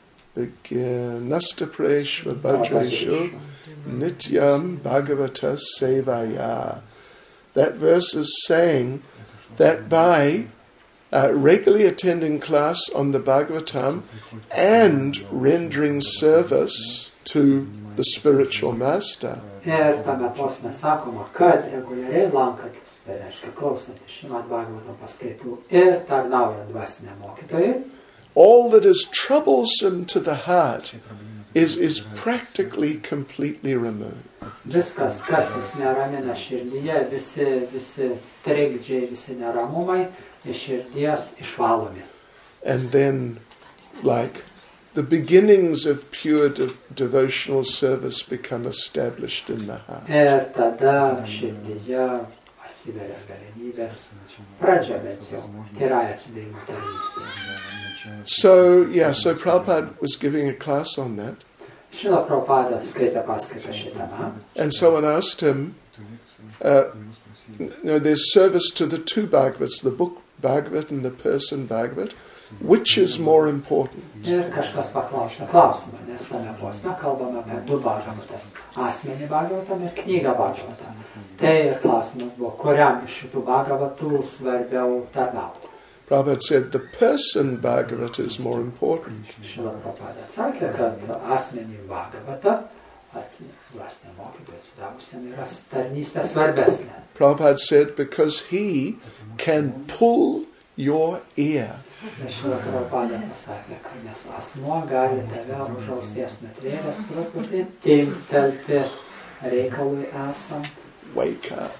begin? Nastapreshva Bhadreshu Nityam Bhagavata Sevaya. That verse is saying that by uh, regularly attending class on the Bhagavatam and rendering service to the spiritual master, Ir tame posme sakoma, kad reguliariai lankantis, tai reiškia klausantis Šrimad Bhagavatam paskaitų ir tarnaujant dvasiniam mokytojui, all that is troublesome to the heart is, is practically completely removed. viskas, kas jūs neramina širdyje, visi, visi trikdžiai, visi neramumai iš širdies išvalomi. And then, like, the beginnings of pure de- devotional service become established in the heart. Ir tada širdyje atsiveria galimybės pradžia bent jau tyrai atsidėjimo tarnystėje. So, yeah, so Prabhupada was giving a class on that. Šrila Prabhupada skaitė paskaitą šitame. And someone asked him, uh, you know, there's service to the two Bhagavats, the book Bhagavat and the person Bhagavat. Which is more important? Ir kažkas paklausė klausimą, nes tame posme kalbame apie du Bhagavatas. Asmenį Bhagavatam ir knygą Bhagavatam. Tai ir klausimas buvo, kuriam iš šitų Bhagavatų svarbiau tarnauti. Prabhupada said the person Bhagavat is more important. Šrila Prabhupada atsakė, kad asmenį Bhagavatą dvasinė mokytoja atsidavusiam yra tarnystė svarbesnė. Prabhupada said because he can pull your ear. Šrila Prabhupada pasakė, kad nes asmuo gali tave už ausies nutvėręs truputį timptelti reikalui esant. Wake up.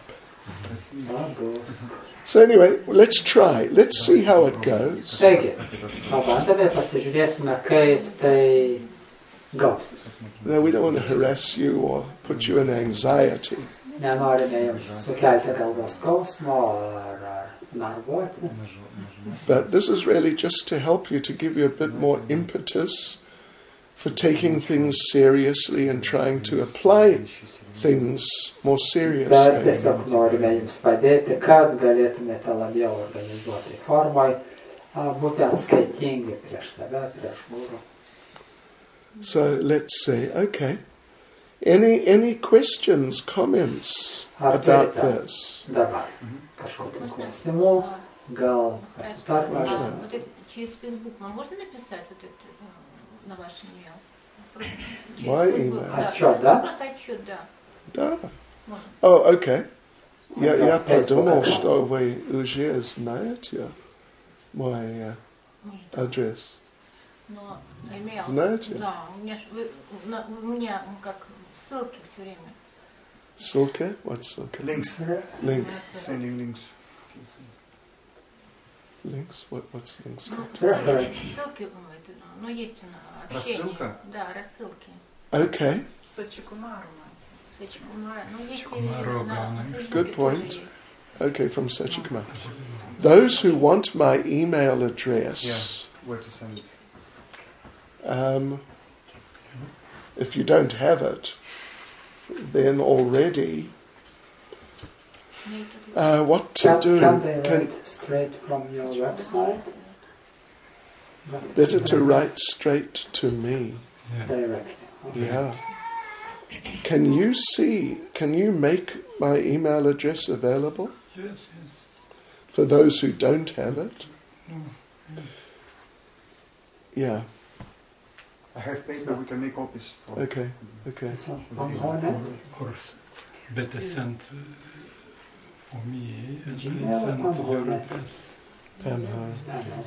Pabus. So anyway, let's try. Let's see how it goes. Taigi, pabandome, pasižiūrėsime, kaip tai gausis. No, we don't want to harass you or put you in anxiety. Nenorime jums sukelti galvos skausmo ar, ar narvuoti. But this is really just to help you, to give you a bit more impetus for taking things seriously and trying to apply things more Bet seriously. tiesiog norime jums padėti, kad galėtumėte labiau organizuotai formai, a, būti atskaitingi prieš save, prieš guru. So let's see. Okay. Any any questions, comments Ar about turite this? dabar kažkokių klausimų, gal pasitartume? А, вот это через Facebook вам можно написать вот это э, на ваш email? Просто через Мой Facebook, email? да. Отчет, да? Просто отчет, да. Да. Можно. Oh, okay. Я, Да, я Facebook подумал, аккаунт. что вы уже знаете мой э, Может, адрес. но email. Знаете? Да, у меня, ж- вы, на- у меня м, как ссылки все время. Ссылка? What ссылка? Links. Link. Sending links. Links? What, what's links? Ну, Reference. ссылки, ссылки, м, это, ну, есть на общение. Рассылка? Да, рассылки. Okay. Сачикумару. Сачикумара. Ну, есть и Сачикумару на Гауна. Фейсбуке Good тоже point. есть. Okay, from Sachikumar. Those who want my email address, Yeah, where to send it? um, if you don't have it, then already, uh, what to Can, do? can they Can- write straight from your website? Not better to write straight to me. Yeah. directly. Okay. Yeah. Can you see, can you make my email address available Yes, yes. for those who don't have it? No. Yeah, I have paper, we can make copies. For okay, okay. It's on, on Hornet. Or s- better send uh, for me and Gmail I send or your Hornet? address. Pam Ho. I know.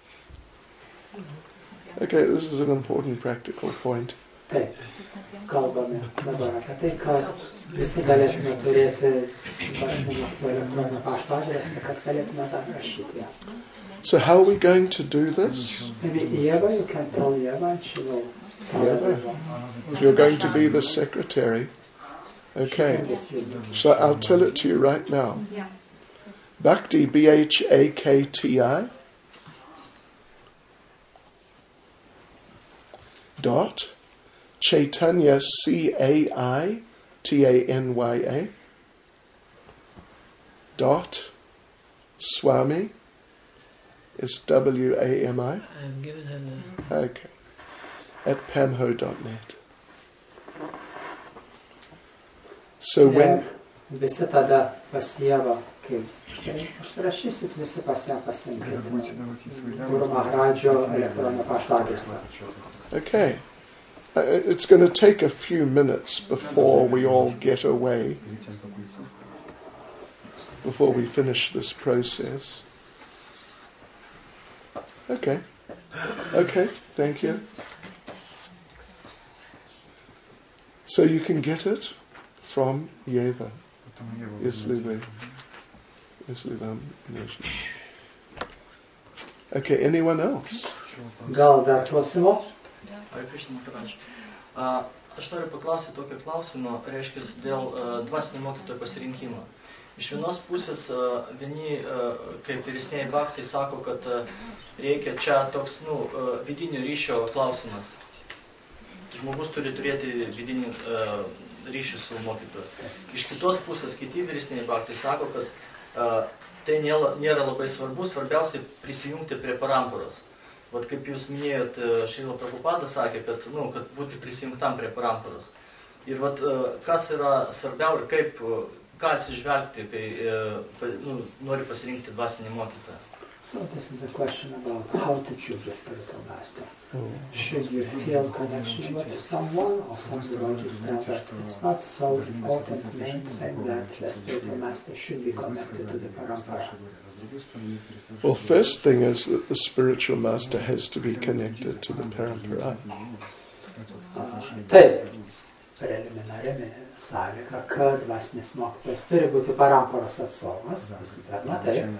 Okay, this is an important practical point. Taip, kalbame dabar apie tai, kad visi galėtume turėti dvasinio elektroninio pašto adresą, kad galėtume tą rašyti. So how are we going to do this? Maybe Eva, you can tell Eva, and she will tell Eva? everyone. You're going to be the secretary. Okay, so I'll tell it to you right now. Yeah. Bhakti, B H A K T I, dot, Chaitanya, C A I T A N Y A, dot, Swami, is W A M I, I've given her the okay, at pamho dot net. So when, Visi tada pas Dievą, kai užsirašysit, visi pas ją Когда будете pasiimkite. давать ей свои данные, Guru Maharadžio elektroninio pašto adresą. okay, uh, it's going to take a few minutes before we all get away, перед тем, как уйти. before we finish this process. Okay, okay, thank you. So you can get it from Yeva, Потом я его если возьму. вы, если вам нужно. Okay, anyone else? Gal dar klausimų? Hare Krishna Maharaj. A, Aš noriu paklausyti tokio klausimo, reiškia, dėl uh, dvasinio mokytojo pasirinkimo. Iš vienos pusės uh, vieni, uh, kaip vyresniai bhaktai, sako, kad uh, reikia čia toks, nu, uh, vidinio ryšio klausimas. Žmogus turi turėti vidinį uh, ryšį su mokytoju. Iš kitos pusės kiti vyresniai bhaktai sako, kad uh, tai nėra, nėra labai svarbu, svarbiausia prisijungti prie paramporos. Vat kaip jūs minėjot, Šrila Prabhupada sakė, kad, nu, kad būti prisijungtam prie paramporos. Ir vat, kas yra svarbiau ir kaip, ką atsižvelgti, kai nu, nori pasirinkti dvasinį mokytoją. So this is a question about how to choose a spiritual master. Should you feel connection with someone or some devotees know that it's not so important main thing that the spiritual master should be connected to the parampara? Well, first thing is that the spiritual master has to be connected to the parampara. Taip, preliminari sąlyga, kad dvasinis mokytojas turi būti paramparos atstovas, visų pirma, taip.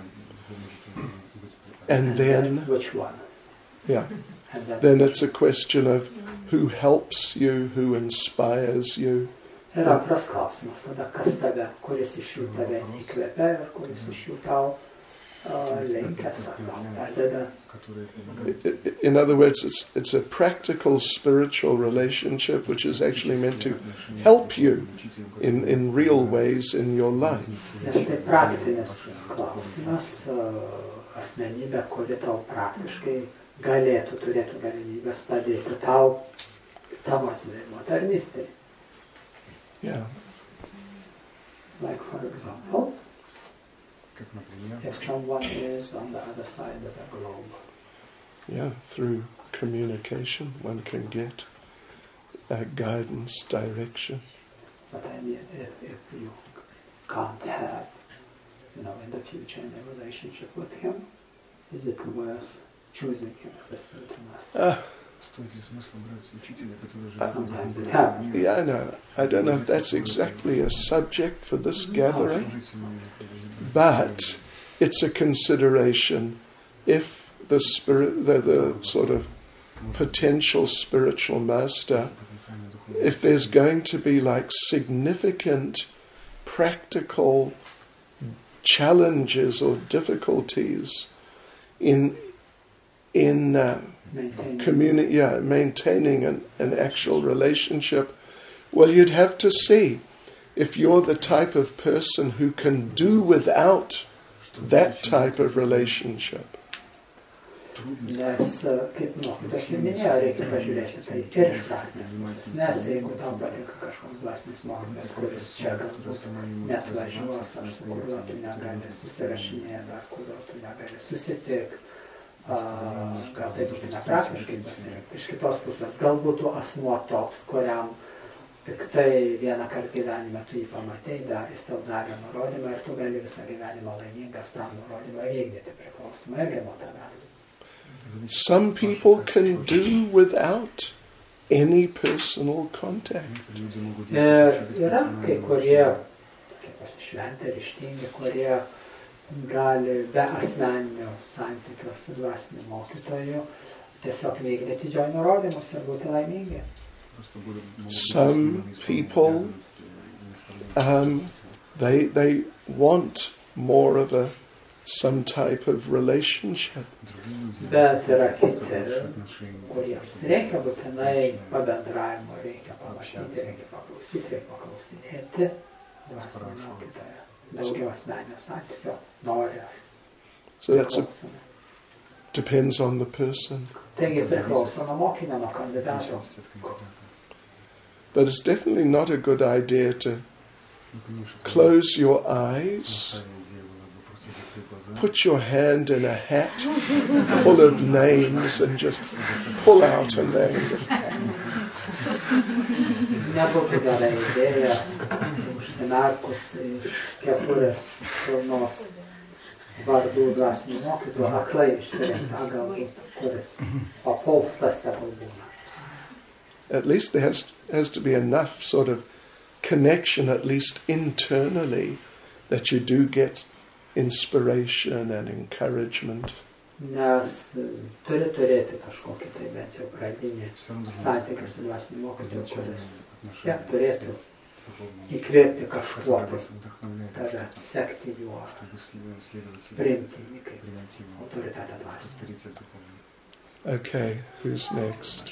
And then, Which one? yeah, And then, then it's a question of who helps you, who inspires you. ir antras klausimas, tada kas tave, kuris iš jų tave įkvepia ir kuris iš jų tau uh, linkęs ar tau padeda. I- I- In other words, it's, it's a practical spiritual relationship which is actually meant to help you in, in real ways in your life. Nes tai praktinis klausimas, uh, asmenybė, kuri tau praktiškai galėtų, turėtų galimybės padėti tau tavo atsidavimo tarnystėje. Yeah. Like for example, Как, например, if someone is on the other side of the globe, Yeah, through communication one can get uh, guidance, direction. but I mean, if, if you can't have, you know, in the future any relationship with him, is it worth choosing him as a spiritual master? Uh, стоит ли смысл брать учителя, который уже... Sometimes it happens. yeah, I know. I don't know if that's exactly a subject for this gathering, but it's a consideration if the spirit, the, the sort of potential spiritual master if there's going to be like significant practical challenges or difficulties in in uh, communi- yeah, maintaining an, an actual relationship, well, you'd have to see if you're the type of person who can do without that type of relationship. Nes, kaip mokytojas ir minėjo, reikia pažiūrėti tai ir iš praktinės pusės. Nes jeigu tau patinka kažkoks dvasinis mokytojas, kuris čia galbūt net važiuos, ar su kuriuo tu negali susirašinėti, ar kuriuo tu negali susitikti, gal tai būtų nepraktiškai pasirinkti. Iš kitos pusės, galbūt tu asmuo toks, kuriam tik tai vieną kartą gyvenime tu jį pamatei, dar jis tau davė nurodymą ir tu gali visą gyvenimą laimingas tam nurodymą vykdyti priklausomai irgi nuo tavęs. Some people can do without any personal contact. Ir yra kai kurie pasišventę, ryžtingi, kurie gali be asmeninio santykio su dvasiniu mokytoju tiesiog vykdyti jo nurodymus ir būti laimingi. Some people, um, they they want more of a some type of relationship. Bet yra kiti, kuriems reikia būtinai pabendravimo, reikia pamatyti, reikia paklausyti, reikia paklausinėti dvasinį mokytoją. Daugiau asmeninio santykio nori. So that's a, depends on the person. Taigi priklauso nuo mokinio, nuo kandidato. But it's definitely not a good idea to close your eyes, put your hand in a hat full of names and just pull out a name. Nebūtų gera idėja, užsimerkus iš kepurės pilnos vardų dvasinių mokytojų, aklai išsirinkta galbūt, kuris papuls tas tegul būna. At least there has, has to be enough sort of connection, at least internally, that you do get inspiration and encouragement. Nes turi turėti kažkokį tai bent jau pradinį santykį su dvasiniu mokytoju, kuris tiek turėtų įkvėpti kažkuo tave, sekti juo, priimti jį kaip autoritetą dvasinį. Okay, who's next?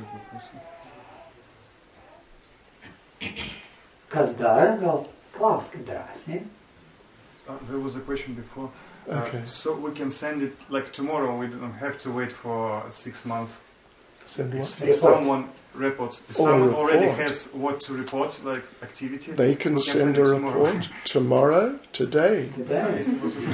Kas dar? Gal klauskit drąsiai. Uh, there was a question before. Uh, Okay. So we can send it like tomorrow. We don't have to wait for six months. Send what? If Report. someone reports, if Oh, someone report. already has what to report, like activity, They can we send a it tomorrow. report tomorrow, today. Galite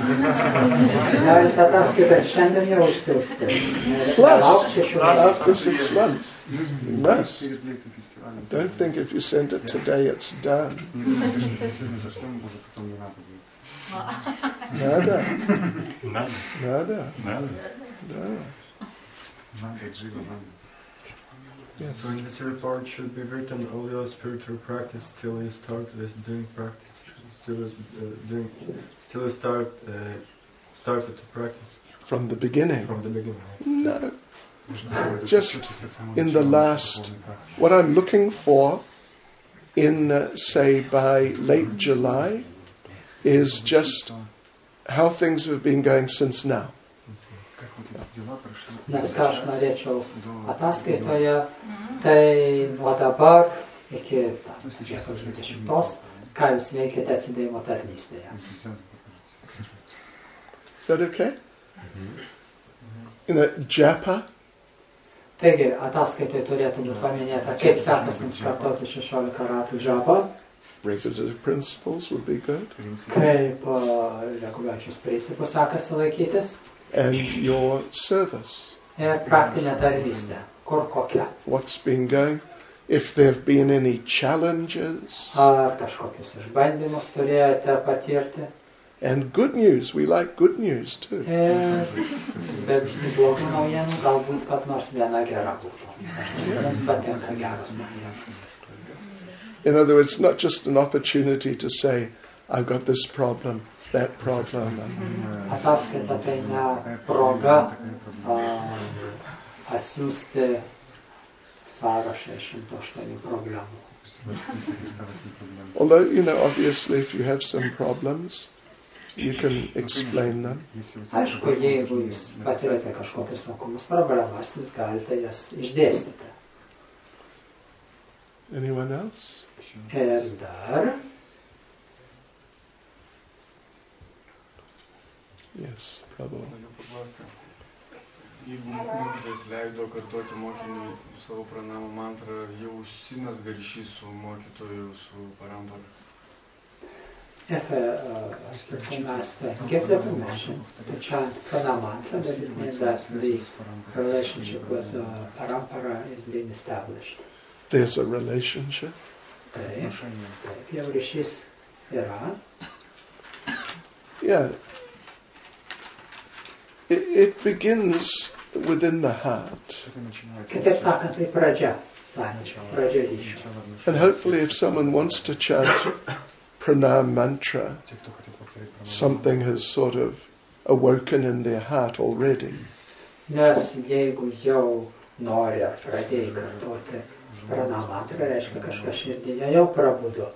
ataskaitą šiandien jau išsiųsti. Plus, Nelauk šešių plus- mėnesių. after six months. You must. Перед летом фестиваля. Don't think if you send it today, it's done. Не думайте, что если сегодня зашлем, уже потом не надо будет. Nada, Надо, nada, надо. nada. Надо, Джига, надо. Yes. So in this report should be written all your spiritual practice till you start with doing practice, still uh, doing, still you start uh, started to practice From the beginning. from the beginning. No. Нужно было это Just почувствовать с самого in the начала, last- полной практики. What I'm looking for in, uh, say, by late July, is just how things have been going since now. Как вот эти дела прошли? Nes ką aš norėčiau До- ataskaitoje, tai nuo dabar iki Liepos dvidešimtos, ką jūs veikėte atsidėjimo tarnystėje. Энтузиазм покажите. Is that okay? You know, japa, Taigi, ataskaitoje turėtų būti paminėta, kaip sekasi jums kartoti šešiolika ratų džapą, repetitive principles would be good, Принципы. kaip uh, reguliuojančius principus sekasi laikytis and your service. ir praktinė tarnystė, kur kokia. What's been going? If there have been any challenges, Ar kažkokius išbandymus turėjote patirti. and good news, we like good news too. Ir be visų blogų naujienų, galbūt kad nors viena gera būtų. Nes mums patinka geros naujienos. In other words, not just an opportunity to say, I've got this problem, that problem. And Ataskaita tai ne proga a, atsiųsti sąrašą iš šimto aštuonių problemų. Although, you know, obviously if you have some problems, you can explain them. Aišku, jeigu jūs patirate kažkokias sunkumus problemas, jūs galite jas išdėstyti. Anyone else? Ir dar. Yes, probably. Jeigu mokytojas leido kartuoti mokiniui savo pranamo mantrą, jau užsimezga ryšys su mokytoju, su parampara. If a, a spiritual master gives a permission to chant pranama mantra, does it mean that the relationship with uh, parampara is being established? There's a relationship. Taip, taip, jau ryšys yra. Yeah. It, it begins within the heart. Kitaip sakant, tai pradžia sąryšio, pradžia ryšio. And hopefully if someone wants to chant pranam mantra, something has sort of awoken in their heart already. Nes jeigu jau nori ar pradėjai kartoti pranam mantrą, reiškia kažkas širdyje jau prabudo.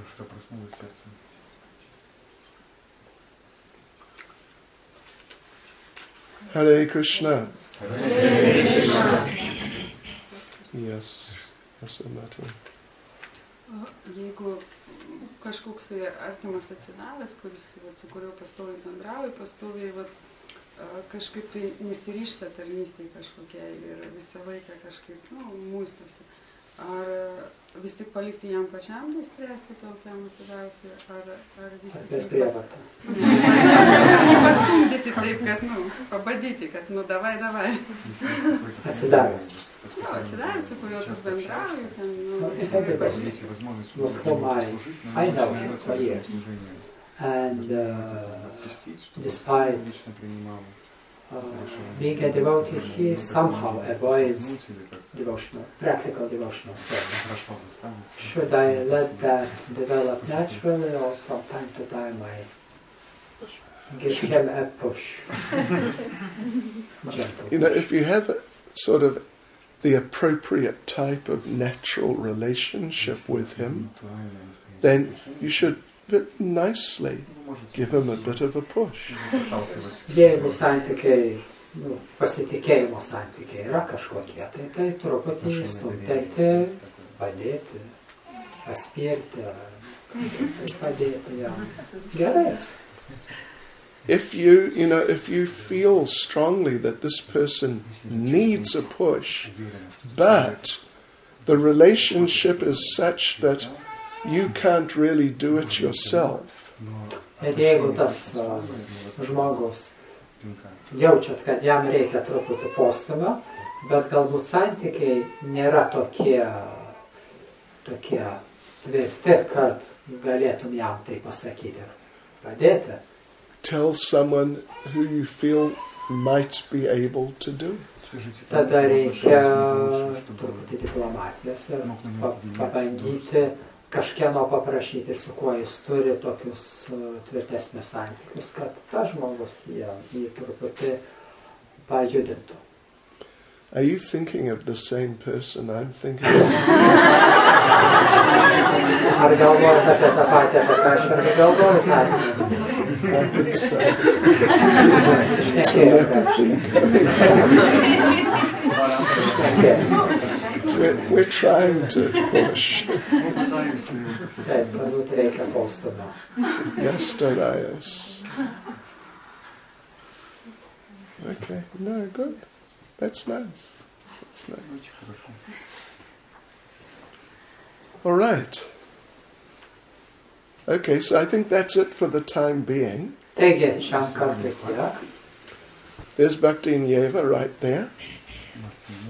Hare Krishna. Hare Krishna. Yes. Yes, Amata. Jeigu kažkoks artimas atsidavęs, kuris, vat, su kuriuo pastoviai bendrauja, pastoviai vat, kažkaip tai nesiryšta tarnystėj kažkokiai ir visą laiką kažkaip, nu, muistosi. Ar vis tik palikti jam pačiam nespręsti tokiam atsidavusiui, ar, ar vis tik... Per prievartą. Jį pastumdyti taip, kad, nu, pabadyti, kad, nu, davai, davai. Atsidavęs. Nu, atsidavęs, su kuriuo tu bendrauji, ten, nu... So if everybody with whom I, I know him for years, and uh, despite uh, being a devotee, he somehow avoids devotional, practical devotional service. Should I let that develop naturally, or from time to time I give him a push? Gentle. You know, if you have a, sort of the appropriate type of natural relationship with him, then you should very nicely give him a bit of a push. Jeigu santykiai, nu, pasitikėjimo santykiai yra kažkokie, tai tai truputį stumtelti, padėti, paspirti, padėti jam. Gerai. If you, you know, if you feel strongly that this person needs a push, but the relationship is such that you can't really do it yourself, Bet jeigu tas uh, žmogus jaučiat, kad jam reikia truputį postumio, bet galbūt santykiai nėra tokie, tokie tvirti, kad galėtum jam tai pasakyti ir padėti. tell someone who you feel might be able to do. Tada reikia truputį diplomatijos ir pabandyti kažkieno paprašyti, su kuo jis turi tokius tvirtesnius santykius, kad tas žmogus jį truputį pajudintų. Are you thinking of the same person I'm thinking of? Ar galvojate apie tą patį, apie ką aš ir galvoju asmenį? I think so. There's telepathy going on. We're, we're trying to push. Taip, galbūt reikia postumio. Yes, Darius. Okay, no, good. That's nice. That's nice. All right. Okay, so I think that's it for the time being. Taigi, šiam kartui tiek. There's Bhakti Nyeva right there.